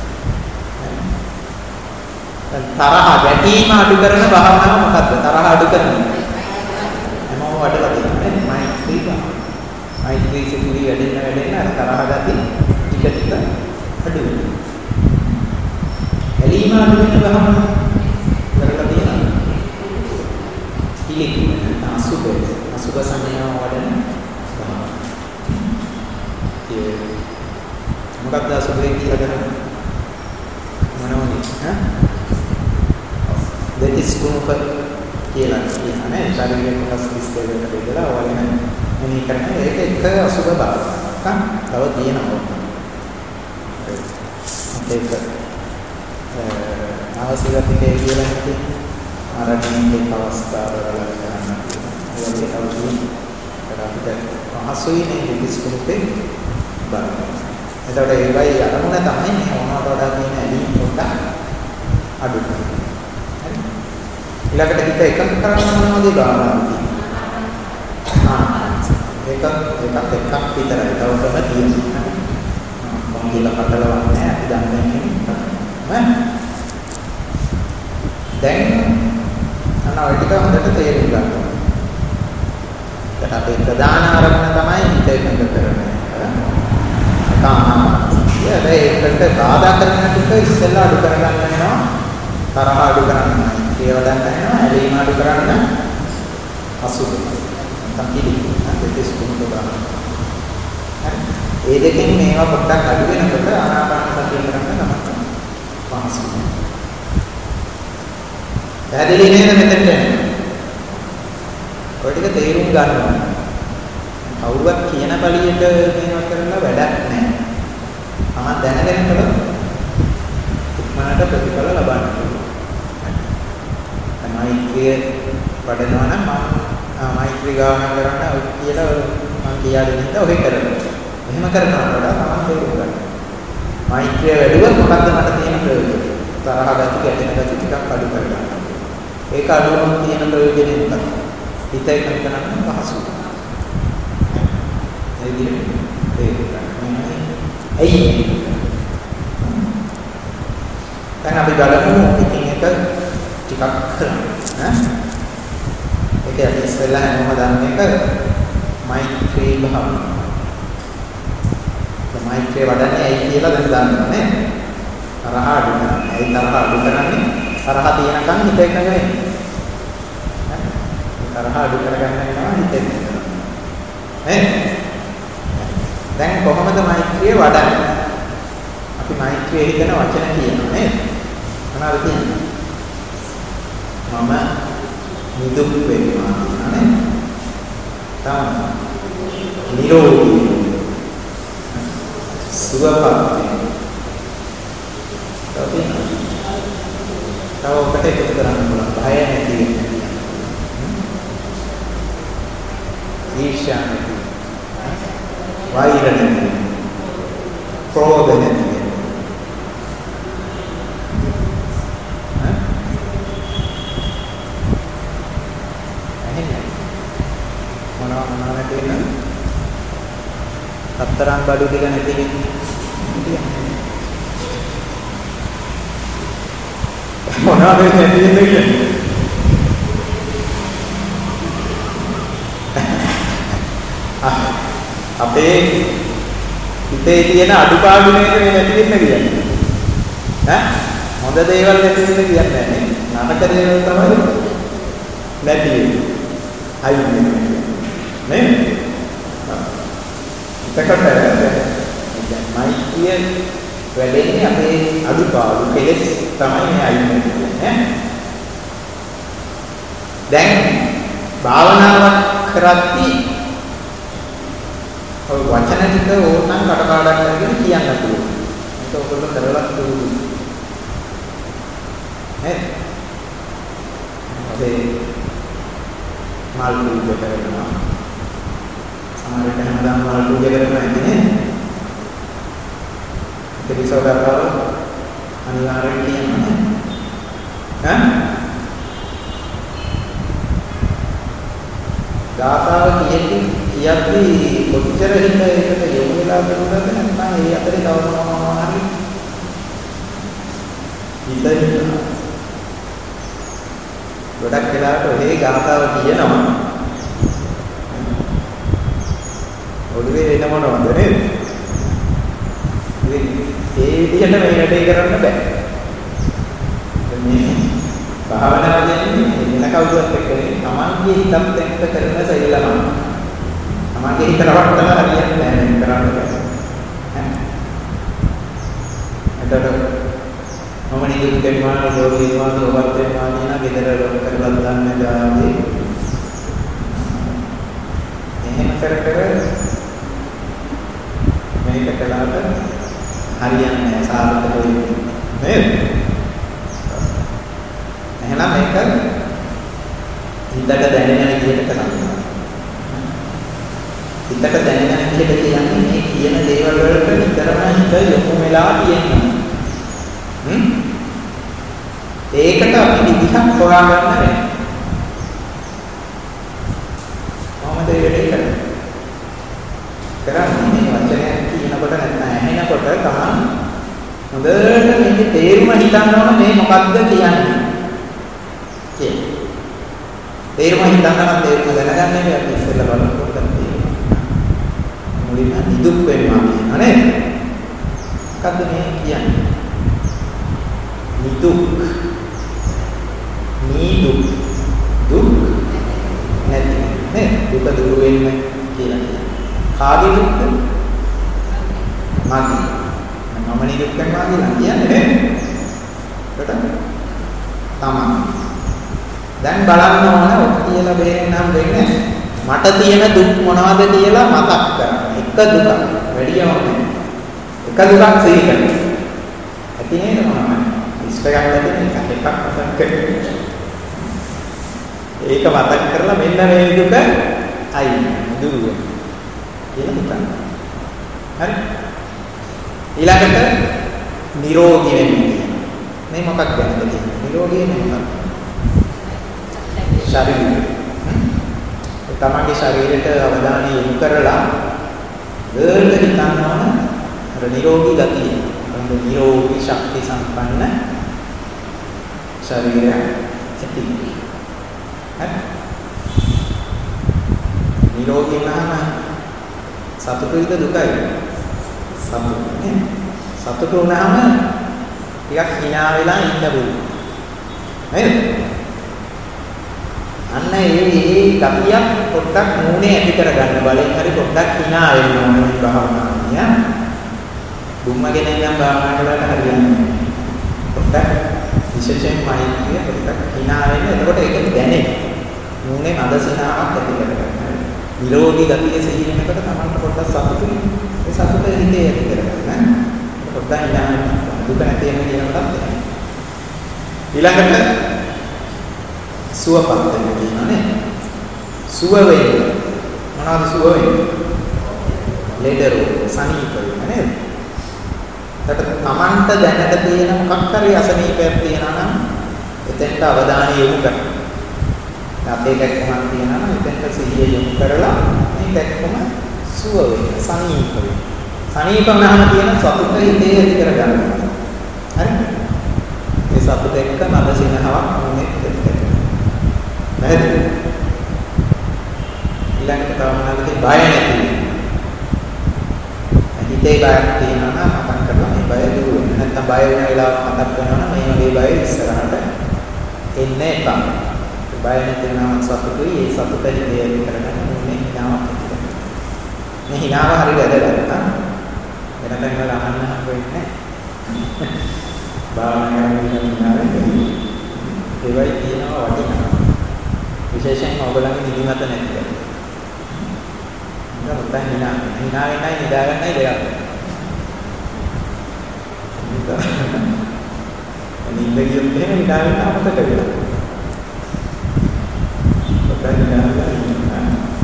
Speaker 1: තරහ ගැටීම අඩු කරන භාවනාව මොකද්ද? තරහ අඩු කරන. හැමෝම වඩලා තියෙනවා නේ මෛත්‍රී ගන්න. මෛත්‍රී සිතුවිලි වැඩෙන්න වැඩෙන්න අර තරහ ගති ටික ටික අඩු වෙනවා. ඇලීම අඩු වෙන භාවනාව කරලා තියෙනවා. ඉලිකි අසුබ අසුබ සංඥාව වඩන භාවනාව. ඒ මොකක්ද අසුබේ කියලා කරන්නේ? මොනවද? හා දෙතිස් කුණුක කියලා කියන්නේ ශරීරයේ කොටස් තිස් දෙකකට බෙදලා ඔයගෙන මෙනි කරන ඒක එක අසුබ භාවනාවක්. තව තියෙනවා. ඒක ආවසිකතිකේ කියලා හිතේ මරණයේ අවස්ථාවල කරන්න ඒ වගේ තවදුරටත් අපිට පහසුයි මේ විස්කුරුපේ බලන්න. එතකොට ඒවයි අරමුණ තමයි මේ මොනවට වඩා කියන ඇලීම් පොඩ්ඩක් අඩු කරනවා. හරි. ඊළඟට හිත එකක් කරන්න මොනවද ගානක් ආ එකක් එකක් එකක් විතරයි. තව ක්‍රම තියෙනවා. මම කියලා කඩලවන්නේ අපි දන්නේ නැහැ. දැන් අන්න ඔය ටික හොඳට තේරුම් ගන්න. දැන් අපේ ප්‍රධාන අරමුණ තමයි හිත එකඟ කරන්නේ. කාමයේ ඒකට බාධා කරන ටික ඉස්සෙල්ලා අඩු කරගන්න වෙනවා. තරහ අඩු කරන්න, ඒව ගන්න වෙනවා, ඇලීම අඩු කරන්න. අසුබ. තම්පිලි. දෙතිස් කුණු ගන්න. හරි. ඒ දෙකෙන් මේවා පොඩ්ඩක් අඩු වෙනකොට ආනාපාන සතිය කරන්න තමයි. පහසුයි. පැහැදිලි නේද මෙතෙන්ට? ඔය ටික තේරුම් ගන්න ඕනේ. කවුරුවත් කියන පළියට මේවා කරලා වැඩක් නැහැ. තමන් දැනගෙන කළොත් ඉක්මනට ප්‍රතිඵල ලබන්න පුළුවන්. මෛත්‍රිය වඩනවා නම් මම මෛත්‍රී ගාන කරන්න ඔය කියලා මම කියා දෙන්න ඔය කරනවා. එහෙම කරනවට වඩා තමන් තේරුම් ගන්න. මෛත්‍රිය වැඩුවොත් මොකද්ද මට තියෙන ප්‍රයෝජනය? තරහ ගති, ගැටෙන ගති ටිකක් අඩු කරගන්න. ඒක අඩුවම තියෙන ප්‍රයෝජනෙ මොකක්ද? හිතේ කල්පනා කරන පහසුයි. ඒ විදිහට ඒක ඇයි? දැන් අපි බලමු එකින් එක ටිකක් කරන්න. ඈ ඒක අපි ඉස්සෙල්ලා හැමෝම දන්න එක මෛත්‍රී භාවනාව. මෛත්‍රිය වඩන්නේ ඇයි කියලා දැන් දන්නවා නේ? තරහ අඩු කරන්නේ. ඇයි තරහ අඩු කරන්නේ? තරහ තියෙනකන් හිත එකඟ වෙන්නේ. තරහ අඩු කරගන්න වෙනවා හිත එකඟ වෙනවා. ඈ දැන් කොහොමද මෛත්‍රිය වඩන්නේ? අපි මෛත්‍රිය හිතන වචන කියනවා නේද? මොනවද කියන්නේ? මම නිදුක් වෙනවා නේද? තම නිරෝධී සුවපත් තව තව ඔකට එකතු කරන්න පුළුවන්. බය නැති වෙන්න. ඊර්ෂ්‍යා නැති. වෛර නැති. ක්‍රෝධ නැති. මොනවා මොනවා නැති වෙන සතරන් බඩු දෙක නැති වෙන්නේ මොනවද නැති වෙන්නේ කියන්නේ අපේ හිතේ තියෙන අඩුපාඩු නේද මේ නැති වෙන්න කියන්නේ ඈ හොඳ දේවල් නැති වෙන්න කියන්නේ නැහැ නරක දේවල් තමයි නැති වෙන්නේ අයින් වෙන්නේ නේ එතකොට දැන් මෛත්‍රිය වැඩෙන්නේ අපේ අදුපාඩු කෙලෙස් තමයි මේ අයින් වෙන්නේ දැන් භාවනාවක් කරද්දී ඔය වචන ටික ඕනනම් කටපාඩම් කරගෙන කියන්න පුළුවන් ඒක ඔයගොල්ලෝ කරලා දුන්නු නේ අපේ මාල් පූජා කරනවා සමහරවිට හැමදාම මාල් පූජා කරනවා නේ පිරිසෝදාරව අනිවාර්යෙන් කියනවා ඈ ගාථාව කියෙද්දි කියද්දි කොච්චර හිත ඒකට යොමු වෙලා බලනවද නැත්නම් ඒ අතරේ තව මොනවා හරි හිතින් ගොඩක් වෙලාවට ඔහේ ගාථාව කියනවා ඔළුවේ එන මොනවද නේද ඒ විදිහට මේ වැඩේ කරන්න බෑ මේ භාවනාව කියන්නේ වෙන කවුරුත් එක්ක තමන්ගේ හිතත් එක්ක කරන සෛලම තමන්ගේ හිත රවට්ටලා හරියන්නේ නැහැ මේ කරන්න බෑ එතකොට මම නිදුක් වෙනවා නිරෝගී වෙනවා සුවපත් වෙනවා කියන ගෙදර ලොක් කරලා දාන්න දාන්නේ එහෙම කර කර මේක කළාට හරියන්නේ නැහැ සාර්ථක වෙන්නේ නේද නම් මේක හිතට දැනෙන විදිහට කරන්න. හිතට දැනෙන විදිහට කියන්නේ මේ කියන දේවල් වලට විතරම හිත යොමු වෙලා තියෙනවා. හ්ම්? ඒකට අපි විදිහක් හොයාගන්න වෙනවා. කොහොමද ඒ වැඩේ කරන්නේ? කරන්නේ මේ වචනයක් කියනකොට නැත්නම් ඇහෙනකොට තමයි හොඳට මේකේ තේරුම හිතන්න ඕන මේ මොකක්ද කියන්නේ. කියන්නේ. තේරුම හිතන්න තේරුම දැනගන්න අපි ඉස්සෙල්ලා බලනකොට තේරෙනවා. මුලින්ම නිදුක් වෙනවා කියනවා නේද? මොකද්ද මේ කියන්නේ? නිදුක්. නිදුක්. දුක් නැති නේද? දුක දුරු වෙන්න කියලා කියනවා. කාගේ දුක්ද? මාගේ. මම නිදුක් වෙනවා කියලා කියන්නේ නේද? ඒකට තමයි. දැන් බලන්න ඕන ඔක කියලා බේරෙන්නම් වෙන්නේ මට තියෙන දුක් මොනවද කියලා මතක් කරගන්න. එක දුකක් වැඩියම නෑ. එක දුකක් සිහි කරන්න. ඇති නේද මොනවද? ඉස්පයක් ඇති එක එකක් මතක් කරගන්න. ඒක මතක් කරලා මෙන්න මේ දුක අයින් දුර කියලා හිතන්න. හරි? ඊළඟට නිරෝගී වෙන්නේ. මේ මොකක් ගැනද කියන්නේ? නිරෝගී වෙන්නේ මොකක්ද? ශරීරය. තමන්ගේ ශරීරයට අවධානය යොමු කරලා දෙන්න හිතන්න ඕන අර නිරෝගී ගතිය. අර නිරෝගී ශක්ති සම්පන්න ශරීරය ඇති. හරි? නිරෝගී නම් සතුටුයිද දුකයි? සතුටුයි. සතුටු වුණාම ටිකක් hina වෙලා ඉන්න පුළුවන්. නේද? අන්න ඒ ඒ ගතියක් පොඩ්ඩක් මූණේ ඇති කරගන්න බලෙන් හරි පොඩ්ඩක් hina වෙන්න ඕනේ මේ භාවනාව නිය. දුම්මගෙන ඉඳන් භාවනා කරලා හරියන්නේ. පොඩ්ඩක් විශේෂයෙන් මයින්ඩ් එක පොඩ්ඩක් hina වෙන්න. එතකොට ඒක දැනෙන්නේ. මූණේ නදසනාවක් ඇති කරගන්න. නිරෝගී ගතිය සිහි වෙනකොට තමයි පොඩ්ඩක් සතුටුයි. ඒ සතුට හිතේ ඇති කරගන්න. පොඩ්ඩක් hina වෙන්න. දුක නැති වෙන කියනකොටත් ඊළඟට සුවපත් වෙන කියනනේ සුව වෙන්නේ මොනවාද සුව වෙන්නේ ලෙඩ රෝග සනීප වෙන නේද? ඒකට තමන්ට දැනට තියෙන මොකක් හරි අසනීපයක් තියෙනවා නම් එතෙන්ට අවධානය යොමු කරන්න. අපේ කැක්කමක් තියෙනවා නම් එතෙන්ට සිහිය යොමු කරලා මේ කැක්කම සුව වෙන සනීප වෙන සනීප වුණාම තියෙන සතුට හිතේ ඇති කරගන්න. හරි? මේ සතුට එක්ක නදසිනහවක් මොනේ නේද? ඊළඟට තමයි බය නැති. හිතේ බයක් තියෙනවා නම් මතක් කරලා මේ බය දුර වෙන. නැත්නම් බය වෙන වෙලාවක මතක් කරනවා නම් මේ වගේ බය ඉස්සරහට එන්නේ එපා. බය නැති වෙනවා සතුටුයි. ඒ සතුට හිතේ ඇති කරගන්න ඕනේ හිනාවක් ඇති කරගන්න. මේ හිනාව හරි වැදගත් නා. වෙනතෙන් වල අහන්න හම්බ වෙන්නේ නැහැ. භාවනා කරන හිනාවෙන් ඒවයි කියනවා වටිනවා. විශේෂයෙන් ඔයගොල්ලන්ගේ නිදිමත නැති කරලා. නේද? මුත්තන් hina hina වෙනයි නිදා ගන්නයි දෙකක්. නිින්ද ගියොත් එහෙම නිදා ගන්න අමතක වෙනවා. මුත්තන් hina වෙනවා.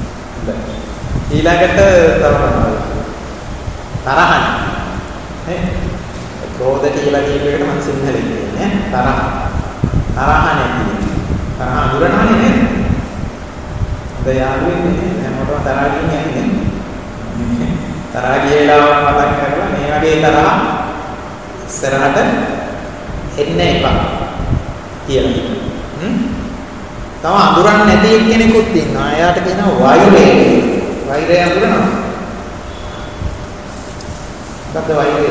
Speaker 1: ඊළඟට තමයි තරහන. නේ? ක්‍රෝධ කියලා කියන එකට මම සිංහලෙන් කියන්නේ තරහ. තරහ නැති. තරහ අඳුරනවනේ නේද? දයාවෙන්නේ හැමෝටම තරහ කියන්නේ නැහැ. තරහ ගියලා මතක් කරලා මේ වගේ තරහ ඉස්සරහට එන්න එපා කියලා. හ්ම්. තව අඳුරන්නේ නැති කෙනෙකුත් ඉන්නවා. එයාට කියනවා වෛරය. වෛරය අඳුරනවා. මොකද්ද වෛරය?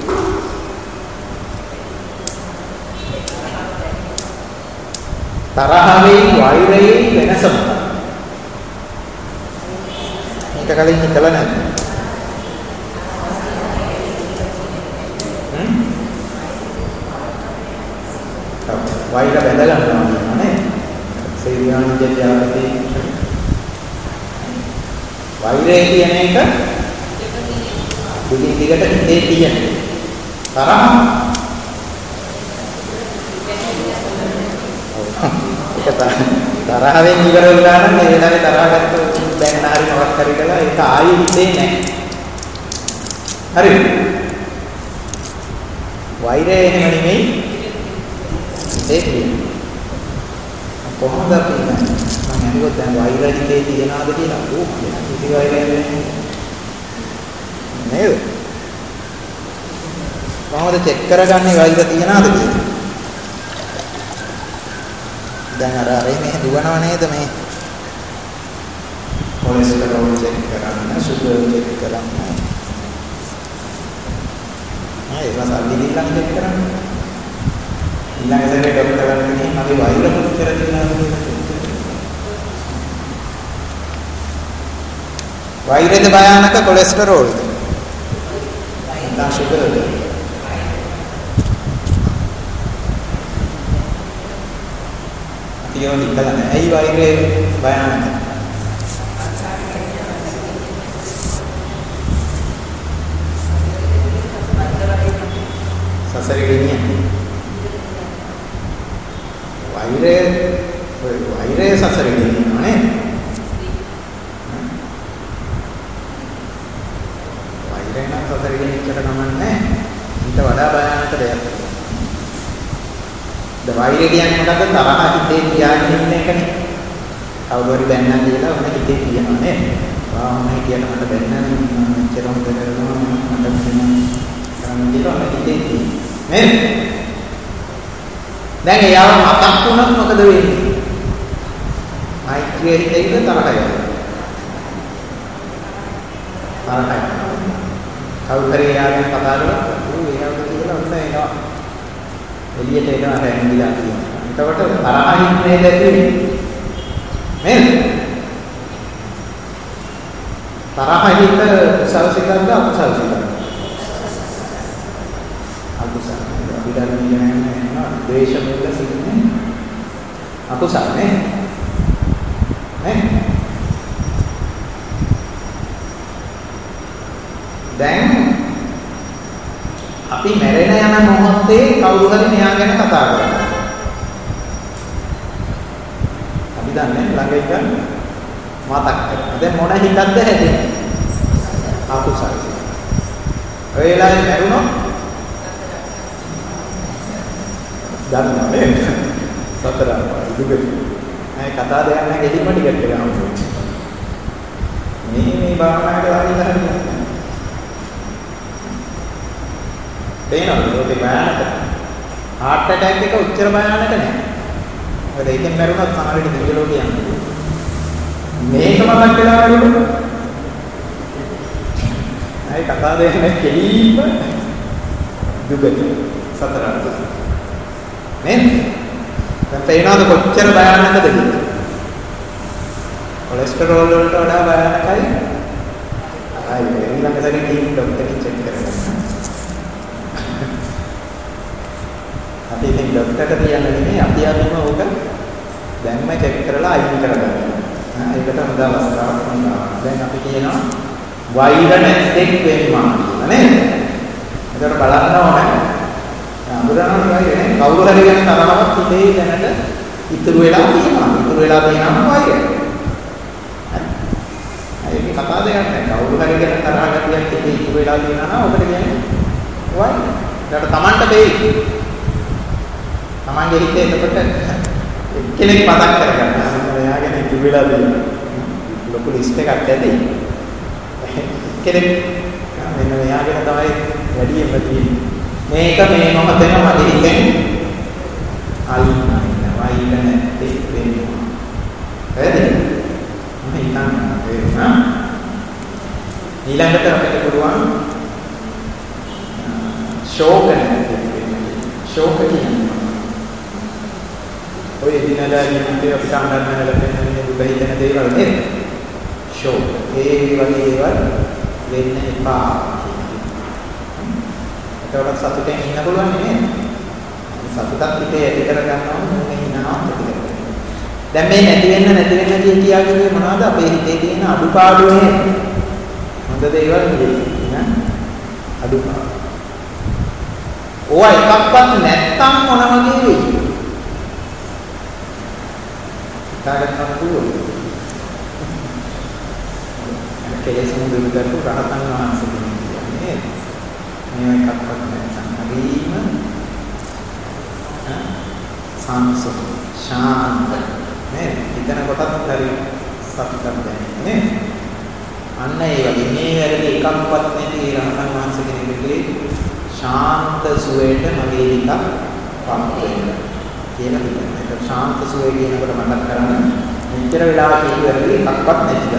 Speaker 1: තරහවේ වෛරයේ වෙනස මොකක්ද? මේක කලින් හිතලා නැද්ද? හ්ම්? වෛර බැඳ ගන්නවා නේ. සේවියානි දෙවියන්ගේ වෛරය කියන එක දිගින් දිගට හිතේ තියෙන තරහ ඒක තරහෙන් ඉවර වෙලා නම් මේ වෙලාවේ තරහකට දැන් හරි මොකක් හරි කළා ඒක ආයෙ හිතේ නැහැ. හරිද? වෛරය එහෙම නෙමෙයි. ඒක කොහොමද අපි මම හිතුවා දැන් වෛරය හිතේ තියනවාද කියලා. ඕක කිසි වෛරයක් නැහැ. නේද? කොහොමද චෙක් කරගන්නේ වෛර තියනවාද කියලා? දැන් අර අර මේ දුවනව නේද මේ කොලෙස්ටරෝල් චෙක් කරන්න, සුගර් චෙක් කරන්න. ආ ඒක සල්ලි දීලා චෙක් කරන්න. ඊළඟ සැරේ ડોක්ටර් කෙනෙක් මගේ වෛර කොච්චර තියෙනවද කියලා. වෛරද භයානක කොලෙස්ටරෝල්ද? නැත්නම් සුගර්ද? තියෝ නිකලන ඇයි වෛරේ භයානක? සසරේ ගෙනියන්නේ වෛරය වෛරය සසරේ ගෙනියනවා නේද? වෛරය නම් සසරේ ගෙනිච්චට කමන්නේ ඊට වඩා භයානක දෙයක්. ද වෛරය කියන්නේ මොකද්ද? තරහ හිතේ තියාගෙන ඉන්න එකනේ. කවුරු හරි බැන්නා කියලා ඔන්න හිතේ තියනවා නේද? ආ මොනේ කියන මට බැන්නා මෙච්චර හොඳ කරනවා මට කරන්න කියලා ඔන්න හිතේ තියෙනවා. නේද? දැන් එයාව මතක් වුණොත් මොකද වෙන්නේ? මෛත්‍රිය හිතේද තරහයි. තරහයි. කවුරු හරි එයාගෙන් කතා කරලා ඌ එයාව කියලා ඔන්න එනවා. එළියට එනවා රැඳිලා තියෙනවා. එතකොට තරහින් නේද ඇති නේද? තරහින් කුසල් සිතක්ද අකුසල් සිතක්ද? අකුසල්. විදර්මී කියන්නේ නේද? ද්වේෂ මුල සිටින්නේ අකුසල් නේ? නේ? දැන් අපි මැරෙන යන මොහොතේ කවුරු හරි මෙයා ගැන කතා කරනවා. අපි දන්නේ ළඟ ඉන්න මතක් කරගන්න. දැන් මොන හිතක්ද හැදෙන්නේ? අකුසල්. ඔය වෙලාවේ මැරුණොත් දන්නවා නේද? සතර දුක. අය කතා දෙයක් නැහැ ගෙලින්ම ටිකට් එක ගන්නවා. මේ මේ භාවනාවට ආවිලා හරියට තේනවද? ඒක භයානක. heart attack එක උච්චර භයානක නෑ. මොකද ඒකෙන් මැරුණත් සමහරවිට දිවිලෝ කියන්නේ. මේක මතක් වෙලා වරුණු. අය කතා දෙන්නේ කෙලින්ම දුක සතර අර්ථ. නේද? දැන් තේනවද කොච්චර භයානකද කියලා? කොලෙස්ටරෝල් වලට වඩා භයානකයි. ආයි ඊළඟ සැරේ කීම් ડોක්ටර් කෙනෙක් චෙක් කරගන්න. අපි ඉතින් ડોක්ටර්ට කියන්නේ නෙමෙයි අපි අදින්ම ඕක දැන්ම චෙක් කරලා අයින් කරගන්න. ඒකට හොඳ අවස්ථාවක් වුණා. දැන් අපි කියනවා වෛර නැත්තෙක් වෙන්නවා කියලා නේද? ඒකට බලන්න ඕනේ. අඳුරනවා වෛරය නේ. කවුරු හරි ගැන තරමක් හිතේ දැනට ඉතුරු වෙලා තියෙනවා. ඉතුරු වෙලා තියෙනවා වෛරය. හරි. ඒක කතා දෙයක් නෑ. කවුරු හරි ගැන තරහ ගැටියක් හිතේ ඉතුරු වෙලා තියෙනවා නම් ඔකට කියන්නේ වෛරය. ඒකට Tamanට දෙයි. තමන්ගේ හිතේ එතකොට කෙනෙක් මතක් කරගන්න. එයා ගැන ඉතුරු වෙලා දෙන්න. ලොකු ලිස්ට් එකක් ඇති. කෙනෙක් මෙන්න මෙයා ගැන තමයි වැඩියෙන්ම තියෙන්නේ. මේක මේ මොහොතේම මගේ හිතෙන් අයින් වෙනවා. අයින් නැත්තේ වෙනවා. හරිද? මම හිතන්නේ ඊළඟට අපිට පුළුවන් ශෝක නැත්තේ. ශෝක කියන්නේ ඔය දිනදා ජීවිතේ අපිට අඳුරන්න ලැබෙන දුක හිතෙන දේවල් නේද? ෂෝක්. ඒ වගේ දේවල් වෙන්න එපා. ඒකට සතුටෙන් ඉන්න පුළුවන් නේද? සතුටක් හිතේ ඇති කර ගන්නවා මොනේ ඉන්නවා ප්‍රතිකරණය. දැන් මේ නැති වෙන්න නැති වෙන්න කිය කියාගේ මොනවද අපේ හිතේ තියෙන අඩුපාඩු නේද? හොඳ දේවල් නෙවෙයි නේ? අඩුපාඩු. ඕවා එකක්වත් නැත්තම් මොන වගේ වෙයි? කාටවත් පුළුවන්. කෙලෙස් මුදුන් කරපු රහතන් වහන්සේ කියන්නේ මේ එකක්වත් නැත්නම් හරීම සංසුන් ශාන්ත නේ හිතන කොටත් හරි සතුටක් දැනෙන්නේ අන්න ඒ වගේ මේ වැරදි එකක්වත් නැති රහතන් වහන්සේ කෙනෙකුගේ ශාන්ත සුවයට මගේ හිතක් පත් වෙනවා කියලා හිතනවා. ඒක ශාන්ත සුවය කියනකොට මතක් කරගන්න මෙච්චර වෙලාවක් කීක වැරදි එකක්වත් නැතිද.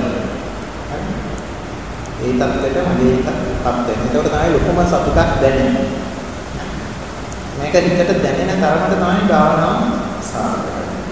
Speaker 1: ඒ තත්ත්වයට මගේ හිතක් පත් වෙනවා. ඒකට තමයි ලොකුම සතුටක් දැනෙන්නේ. මේක හිතට දැනෙන තරමට තමයි භාවනාව සාර්ථක වෙන්නේ.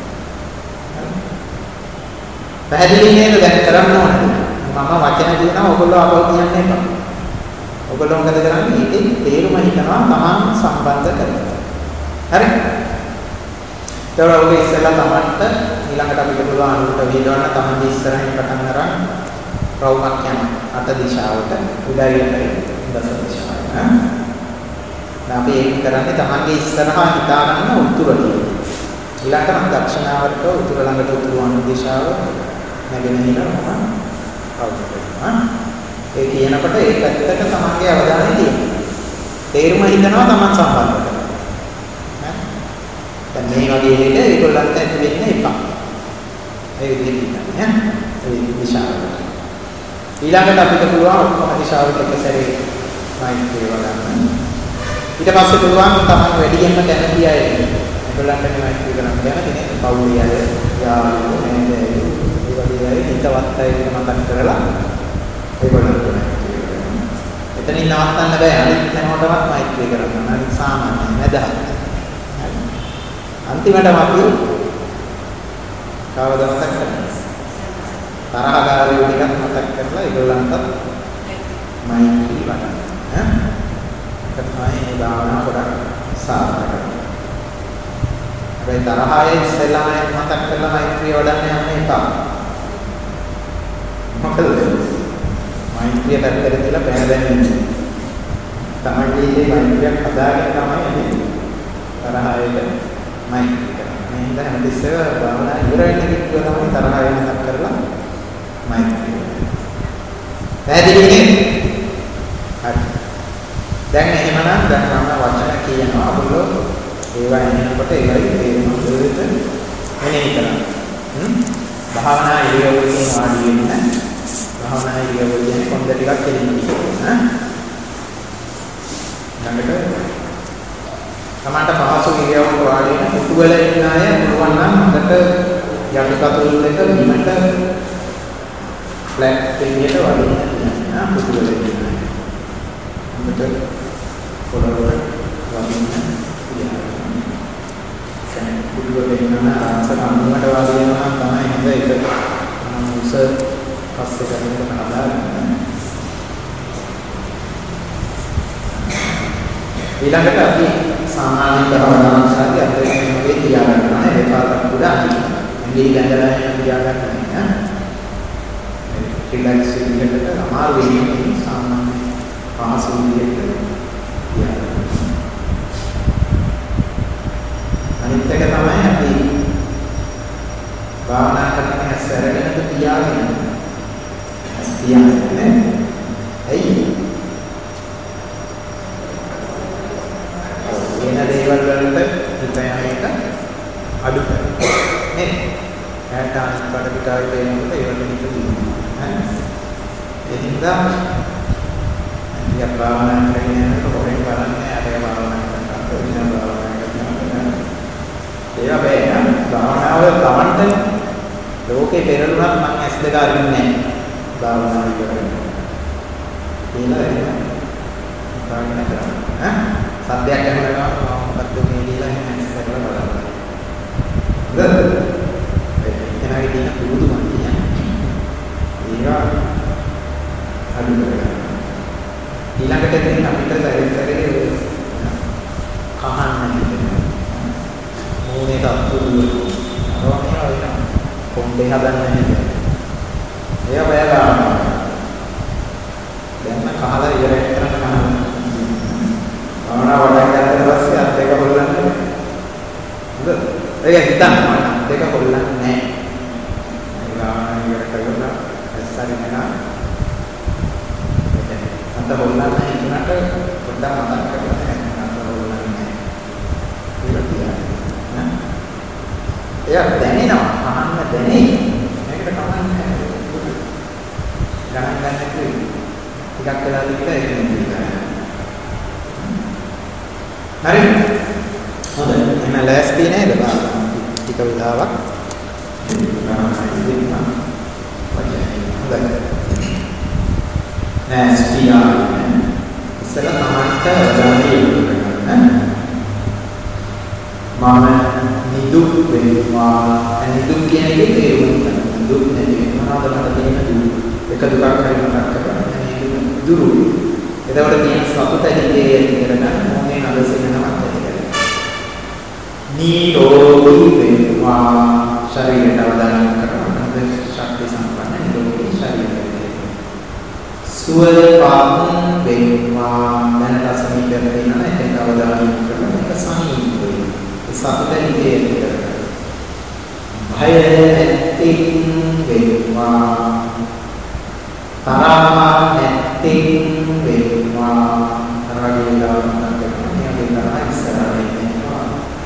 Speaker 1: පැහැදිලි නේද දැන් කරන්න ඕනේ. මම වචන කියනවා ඔයගොල්ලෝ අපව කියන්නේ නැහැ. ඔයගොල්ලෝ මොකද කරන්නේ? ඒකේ තේරුම හිතනවා තමන් සම්බන්ධ කරගන්න. හරි? ඒතකොට ඔබ ඉස්සෙල්ලා තමන්ට ඊළඟට අපිට පුළුවන් අනුන්ට වේදවන්න තමන්ගේ ඉස්සරහින් පටන් අරන් රවුමක් යන අට දිශාවට උඩයියට දස දිශාවට. දැන් අපි ඒක කරන්නේ තමන්ගේ ඉස්සරහා හිතා ගන්න උතුරට. ඊළඟට මම දක්ෂිනාවර්ත උතුර ළඟට උතුරු අනු දිශාව නැගෙනහිර මම අවුලනවා. ඒ කියනකොට ඒ පැත්තට තමන්ගේ අවධානය තියෙනවා. තේරුම හිතනවා තමන් සම්බන්ධ කරගන්න. දැන් මේ වගේ දෙයක ඒගොල්ලන්ට ඇති වෙන්න එපා. ඒ විදිහට හිතන්නේ ඈ. ඒ දිශාවට. ඊළඟට අපිට පුළුවන් ඔක්කොම දිශාවලට එක සැරේ මෛත්‍රිය වඩන්න. ඊට පස්සේ පුළුවන් තමන් වැඩියෙන්ම කැමති අය ඒගොල්ලන්ට මෛත්‍රිය කරන්න කැමති නේ. පවුලේ අය, යාළුවෝ, නෑදෑයෝ, ඒ වගේ අය හිතවත් අය කියලා මතක් කරලා ඒගොල්ලන්ට මෛත්‍රිය කරන්න. එතනින් නවත්තන්න බෑ. අනිත් හැමෝටමත් මෛත්‍රිය කරන්න. අනිත් සාමාන්‍ය නැදහත්. අන්තිමටම අපි කවදා මතක් කරන්නේ? තරහකාරයෝ ටිකක් මතක් කරලා ඒගොල්ලන්ට මෛත්‍රී වඩන්න. ඈ? ඒක තමයි මේ භාවනාව ගොඩක් සාර්ථක කරන්නේ. හැබැයි තරහයේ ඉස්සෙල්ලාම මතක් කරලා මෛත්‍රී වඩන්න යන්න එපා. මොකද? මෛත්‍රිය පැත්තට දාලා බෑ දැනෙන්නේ. තමයි මේ මෛත්‍රියක් හදාගෙන තමයි එන්නේ. තරහයට මෛත්‍රී කරන්නේ. මේ හින්දා හැමතිස්සෙම භාවනා ඉවර වෙන්න කිව්ව තමයි තරහ වෙනසක් කරලා මෛත්‍රී. පැහැදිලි නේද? හරි. දැන් එහෙමනම් දැන් මම වචන කියනවා ඔයගොල්ලෝ ඒවා එනකොට ඒවයි තේරුම දෙවිත මෙනෙහි කරන්න. හ්ම්? භාවනා ඉරියව්වකින් වාඩි වෙන්න. භාවනා ඉරියව්වකින් කොන්ද ටිකක් කෙලින්න ඈ. ළඟට තමන්ට පහසු ඉරියව්වක වාඩි වෙන්න පුතු වල ඉන්න අය පුළුවන් නම් හොඳට යටි කකුල් දෙක බිමට ෆ්ලැට් විදියට වදින්න නා පුතු වල ඉන්න අය. හොඳට පොළොවට වදින්න ඉන්නවා. දැන් පුතු වල ඉන්න ආසන අනුමත වාඩි වෙනවා තමයි හොඳ ඒක. උස පස්සේ කරගෙන හදාගන්න. ඊළඟට අපි සාමාන්‍ය භාවනාවන්සාරි අත්දැකීම් වගේ තියා ගන්නවා නේ දෙපාරක් උඩ ඇඟිලි ගැඳලා යන තියා ගන්න නේ රිලැක්ස් වෙන්නට අමාරු වෙන්නේ සාමාන්‍ය පහසු විදිහට තියා ගන්න. අනිත් එක තමයි අපි භාවනා කරන සැරගෙනද තියාගෙන තියාගෙන ඇයි වෙන දේවල් වලට හිත යන එක අඩු කරනවා නේද? ඈට අනිත් පිටාවේ දෙනකොට ඒ වගේ හිත දිනුවා. හරි. ඒ හින්දා අපි භාවනා කරගෙන යනකොට කොහෙන් බලන්නේ අරක භාවනා කරනවා වෙන භාවනා කරනවා. ඒවා බෑ. භාවනාව තමන්ට ලෝකේ පෙරළුණත් මම ඇස් දෙක අරින්නේ නැහැ. භාවනා කරනවා. කියලා එහෙම භාවනා කරනවා. ඈ සද්දයක් ඇහෙනවා මම මොකද්ද මේ කියලා එහෙම කරලා බලන්න. හරිද? එතනයි තියෙන පුරුදු මන්දිය. ඒවා අඩු කරගන්න. ඊළඟට ඉතින් අපිට සැරේ කහන්න හිතෙනවා. මොනේ තත්ත්වවල අරෝණිය වෙනවා. කොණ්ඩේ හදන්න හිතෙනවා. ඒවා බය ගන්නවා. දැන් කහලා ඉවරයක් කරන්න කහනවා. භාවනා වඩා ගන්න පස්සේ අත් දෙක හොල්ලන්නේ. හොඳද? ඒක හිතන්න දෙක හොල්ලන්නේ නැහැ. සරිනා අත හොල්ලන්න හිතුනට පොඩ්ඩක් මතක් කරලා නැහැ අත හොල්ලන්නේ නැහැ කියලා කියන්නේ නේ එයා දැනෙනවා අහන්න දැනෙයි මේකට කමන්නේ නැහැ ගණන් ගන්න කිව්වේ ටිකක් වෙලා තිබිලා ඒක නෙමෙයි හරි හොඳයි එහෙනම් ලෑස්ති නේද බලන්න ටික වෙලාවක් හොඳයි ලෑස්ති ආන්නේ ඉස්සර තමන්ට වදාළේ කරන්න මම නිදුක් වෙනවා නිදුක් කියන එකේ තේරුම තමයි දුක් නෙමෙයි මොනවද මට තියෙන දුක් එක දුකක් හරි මතක් කරගන්න මේ දුරු එතකොට තියෙන සතුට හිතේ ඇති කරගන්න මොනේ නදසිනනවත් ඇති කරගන්න නිරෝගී වෙනවා ශරීරයට අවදානම් කරනවා ශක්ති සම්පන්න නිරෝගී ශරීරය සුවපත් වෙනවා දැනට සමීපයෙන් තියෙනවා ඒක අවදානම් කරනවා ඒක සමීපයි ඒ සතුට හිතේ ඇති කරගන්න භය නැතිව වෙනවා තරහ නැතිව වෙනවා තරහේ ලාභන කරනවා මේ තරහ ඉස්සරහින් වෙනවා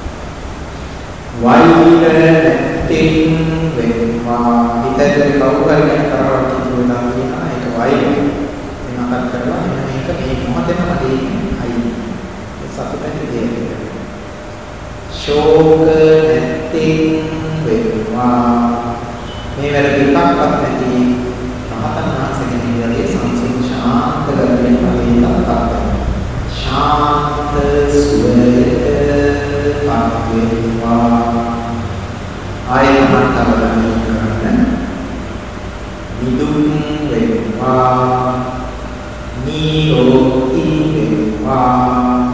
Speaker 1: වෛර නැතිව වෙනවා හිතේ කවුරුහරි කරවට කියනවා කියනවා ඒක වෛර වෙනකට කරලා මේක මේ මොහොතේම හදින්නේ අයි සතුටෙන් දෙන්නේ ශෝක නැතිව වෙනවා මේ වැරදි එකක්වත් නැති රහතන් වහන්සේගේ නිරේ සංසිඳ ශාන්ත කරගෙන පරිණතපත් ශාන්ත සුවයට පත් වෙනවා ආයතන කරගන්න කරන්න නිදුක් වෙනවා නිරෝගී වෙනවා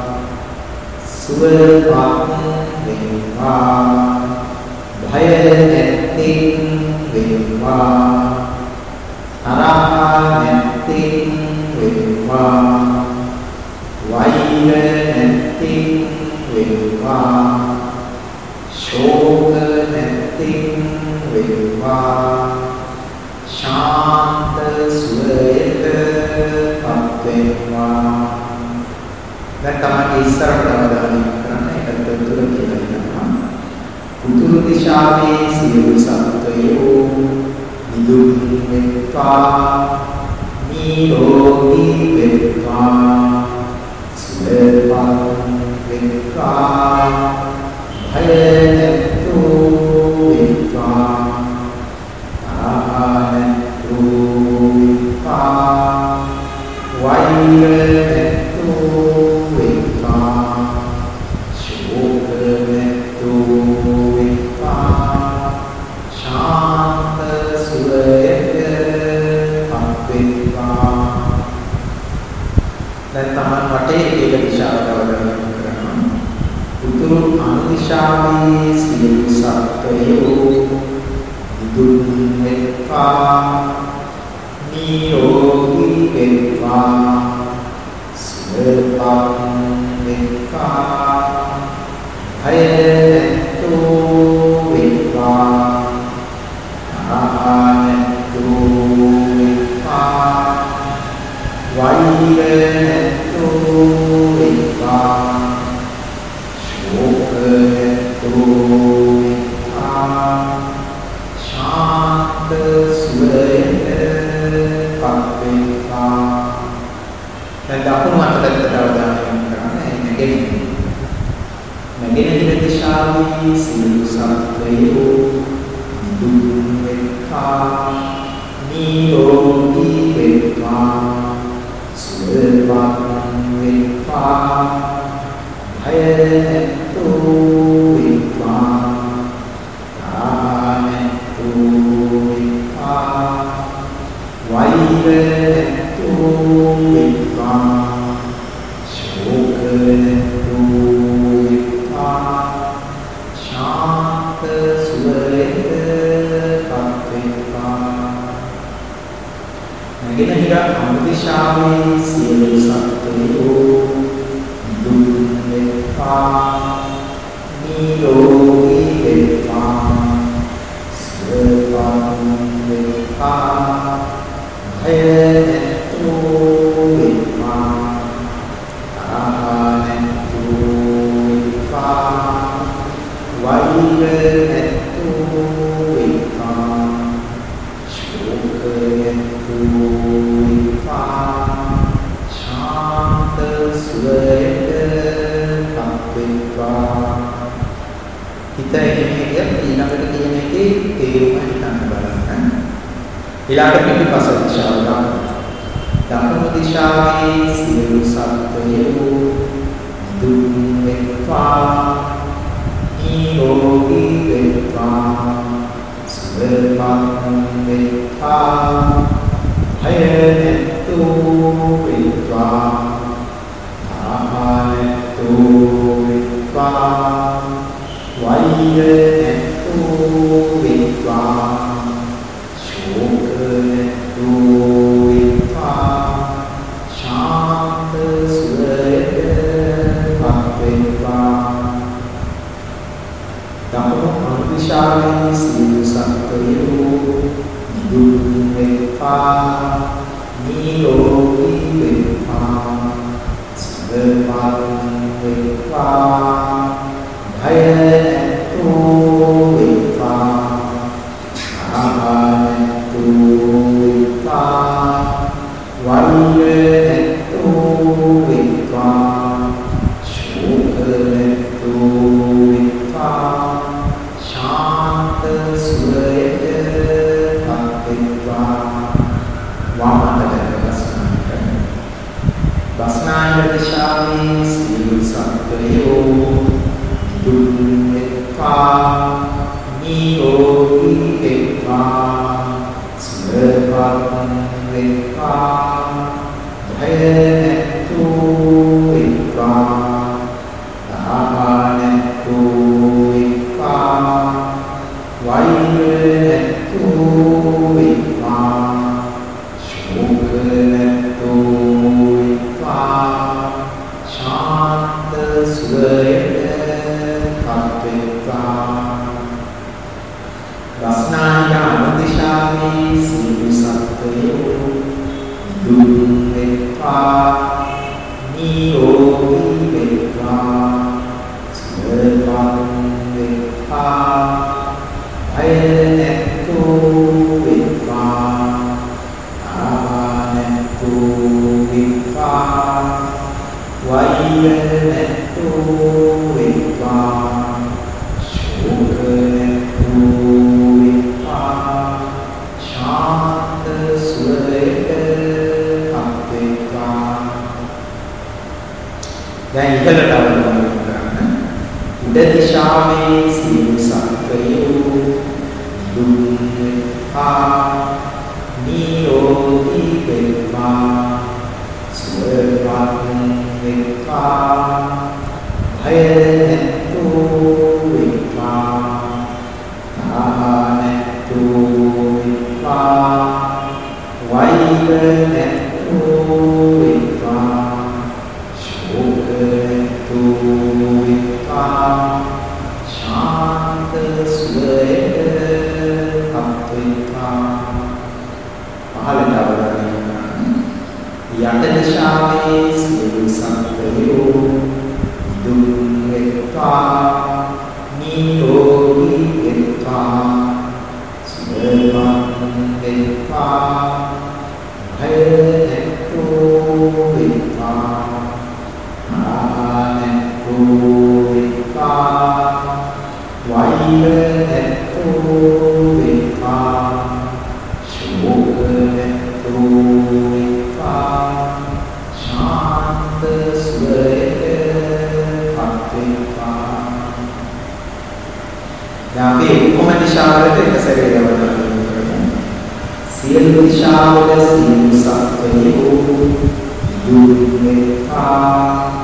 Speaker 1: සුවපත් වෙනවා භය නැතිව වෙනවා තරහ නැතිව වෙනවා වෛර නැතිව වෙනවා ශෝක නැතිව වෙනවා ශාන්ත සුවයට පත් වෙනවා දැන් තමයි ඉස්සරහට අවධානය කරන්න ඒකට උතුරු කියලා කියනවා උතුරු දිශාවේ සියලු සත්වයෝ නිදුක් වෙත්වා නිරෝගී වෙත්වා සුවපත් වෙත්වා භය නැතුව වෙත්වා තරහ නැතුව වෙත්වා වෛර නැතුව වෙත්වා ශෝක නැතුව වෙත්වා ශාන්ත සුවයට පත් වෙත්වා දැන් තමන් වටේ එක දිශාවකට අවධානය කරනවා උතුරු අනුදිශාවේ සියලු සත්වයෝ නිදුක් වෙත්වා නිරෝගී වෙත්වා සුවපත් වෙත්වා භය නැතුව වෙත්වා වෛර නැතුව වෙත්වා ශෝක නැතුව වෙත්වා ශාන්ත සුවයට පත් වෙත්වා දැන් දකුණු අතට අවධානය යොමු කරන්න නැගෙන්නේ නැගෙනහිර දිශාවේ සියලු සත්වයෝ නිදුක් වෙත්වා නිරෝගී වෙත්වා සුවපත් වෙත්වා භය නැතුව වෙත්වා තරහ නැතුව වෙත්වා වෛර නැතුව වෙත්වා ශෝක නැතුව වෙත්වා ශාන්ත සුවයට පත් වෙත්වා නැගෙනහිර අනුදිශාවේ සියලු සත්වයෝ නිදුක් වෙත්වා නිරෝගී වෙත්වා සුවපත් වෙත්වා වෛරයතු විපා ශෝකයතු විපා ශාන්ත සුවයට පත්වෙත්වා. හිත එන්නේ ඊළඟට කියන එකේ තේරුම හිතන්න බලන්න. ඊළඟට පිටිපස දිශාව ගන්න. දකුණු දිශාවේ සියලු සත්වයෝ දුක් වෙත්වා නිරෝගී වෙත්වා සුවපත් වෙත්වා භය නැතු වෙත්වා ආහාරතු වෙත්වා වෛර නැතු වෙත්වා ශෝක නැතු වෙත්වා ශාන්ත සුවයට පත්වෙත්වා. දකුණු දිශාවේ සියලු සත්වයෝ දුක් වෙත්වා නිරෝගී වෙත්වා සුවපත් වෙත්වා භය නැතු වෙත්වා ආහාරතු වෙත්වා වෛර නැතු වෙත්වා ශෝක නැතු වෙත්වා ශාන්ත සුවයට පත්වෙත්වා. බස්නාහිර දිශාවේ සියලු සත්වයෝ දුක් වෙත්වා නිරෝගී වෙත්වා සුවපත් වෙත්වා භය නැතු වෙත්වා ආහාර නැතු වෙත්වා වෛර නැතු වෙත්වා ශෝක නැතු ශාන්ත සුවයට පත්වෙත්වා. රස්නාහිර දිශාවේ සියලු සත්වයෝ දුක් වෙත්වා නිරෝගී වෙත්වා සුවපත් වෙත්වා භය නැතු වෙත්වා ආහාර නැතු වෙත්වා වෛර නැතු වෙත්වා ශෝක නැතු වෙත්වා ශාන්ත සුවයට පත්වෙත්වා. දැන් ඉහළට අවධානය කරන්න. උඩ දිශාවේ සියලු සත්වයෝ දුක් වෙත්වා නිරෝගී වෙත්වා සුවපත් වෙත්වා භය නැතු වෙත්වා ආහාර නැතු වෙත්වා වෛර නැතු වෙත්වා ශෝක නැතු වෙත්වා ශාන්ත සුවයට පත්වෙත්වා. පහළට අවධානය යන දිශාවේ සියලු සත්වයෝ දුක් වෙත්වා නිරෝගී වෙත්වා සුවපත් වෙත්වා භය නැතු වෙත්වා ආහාර නැතු වෙත්වා වෛර නැතු වෙත්වා ශෝක නැතු වෙත්වා ශාන්ත සුවයට පත්වෙත්වා. දැන් අපි කොම දිශාවට එක සැරේ යවනවා. සියලු දිශාවල සියලු සත්වයෝ දුක් වෙත්වා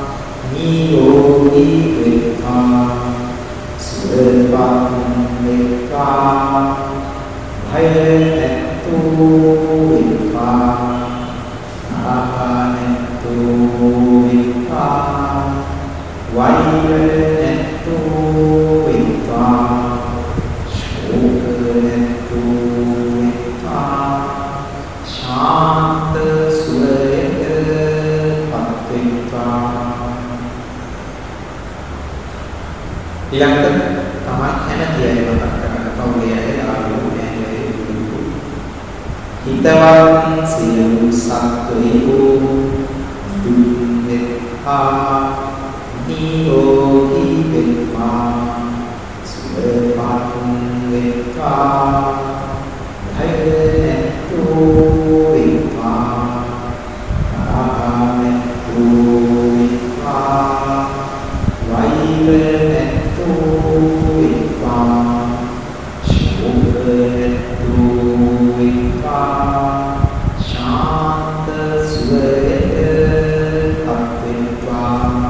Speaker 1: නිරෝගී වෙත්වා සුවපත් වෙත්වා භය නැතු වෙත්වා ආහාර නැතු වෙත්වා වෛර නැතු වෙත්වා ශෝක නැතු වෙත්වා ශාන්ත සුවයට පත්වෙත්වා. ඊළඟට තමයි අහිතවත් සියලු සත්වයෝ දුක් වෙත්වා නිරෝගී වෙත්වා සුවපත් වෙත්වා භය නැතෝ වෙත්වා ආමෙත්ෝ වෙත්වා වෛර නැතෝ වෙත්වා ශෝක නැතෝ වෙත්වා ශාන්ත සුවයට පත් වෙත්වා.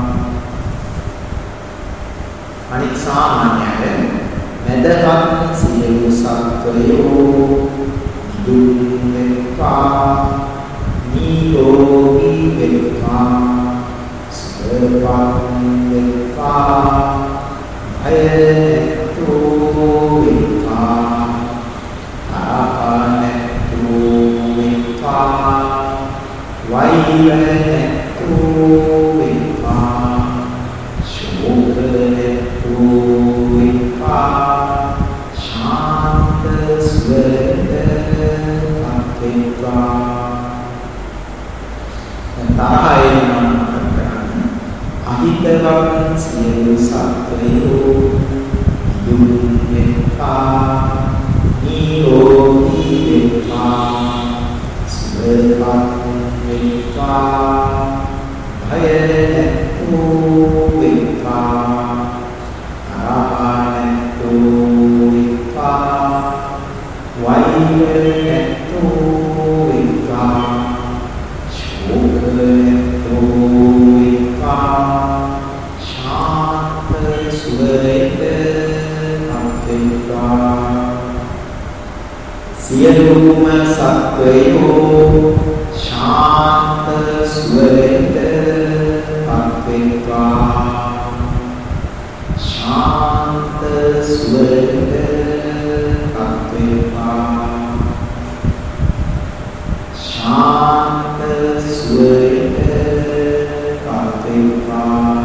Speaker 1: අනික් සාමාන්‍යයෙන් මදහත් සියලු සත්වයෝ දුක් වෙත්වා නිරෝගී වෙත්වා සුවපත් වෙත්වා භය නැතෝ වෙත්වා ආපා නැතෝ වෙත්වා වෛර නැතෝ වෙත්වා ශෝක නැතෝ වෙත්වා ශාන්ත සුවයට පත් වෙත්වා. අහිතවත් සියලු සත්වයෝ දුක් වෙත්වා නිරෝගී වෙත්වා සුවපත් වෙත්වා භය නැතෝ වෙත්වා ආපා නැතෝ වෙත්වා වෛර නැතෝ වෙත්වා ශෝක නැතෝ වෙත්වා ශාන්ත සුවයට පත් වෙත්වා. සියලුම සත්වයෝ ශාන්ත සුවයට පත් වෙත්වා ශාන්ත සුවයට පත් වෙත්වා ශාන්ත සුවයට පත් වෙත්වා.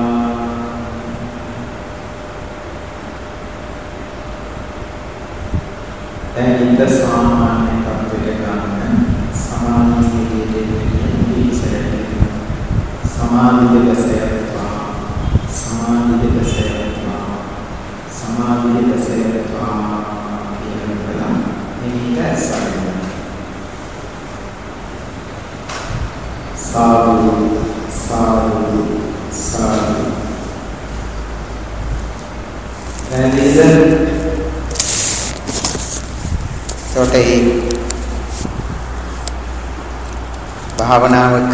Speaker 1: දැන් ඉත සාමාන්‍ය තත්ත්වයට ගන්න සමාධියේ දෙන්නේ ඉස්සරහට සමාධිය දැසයත්වා සමාධිය දැසයත්වා සමාධිය දැසයත්වා කියනවා. මේක සාධන සාදු සාදු සාදු. දැන් සෝතේ භාවනාව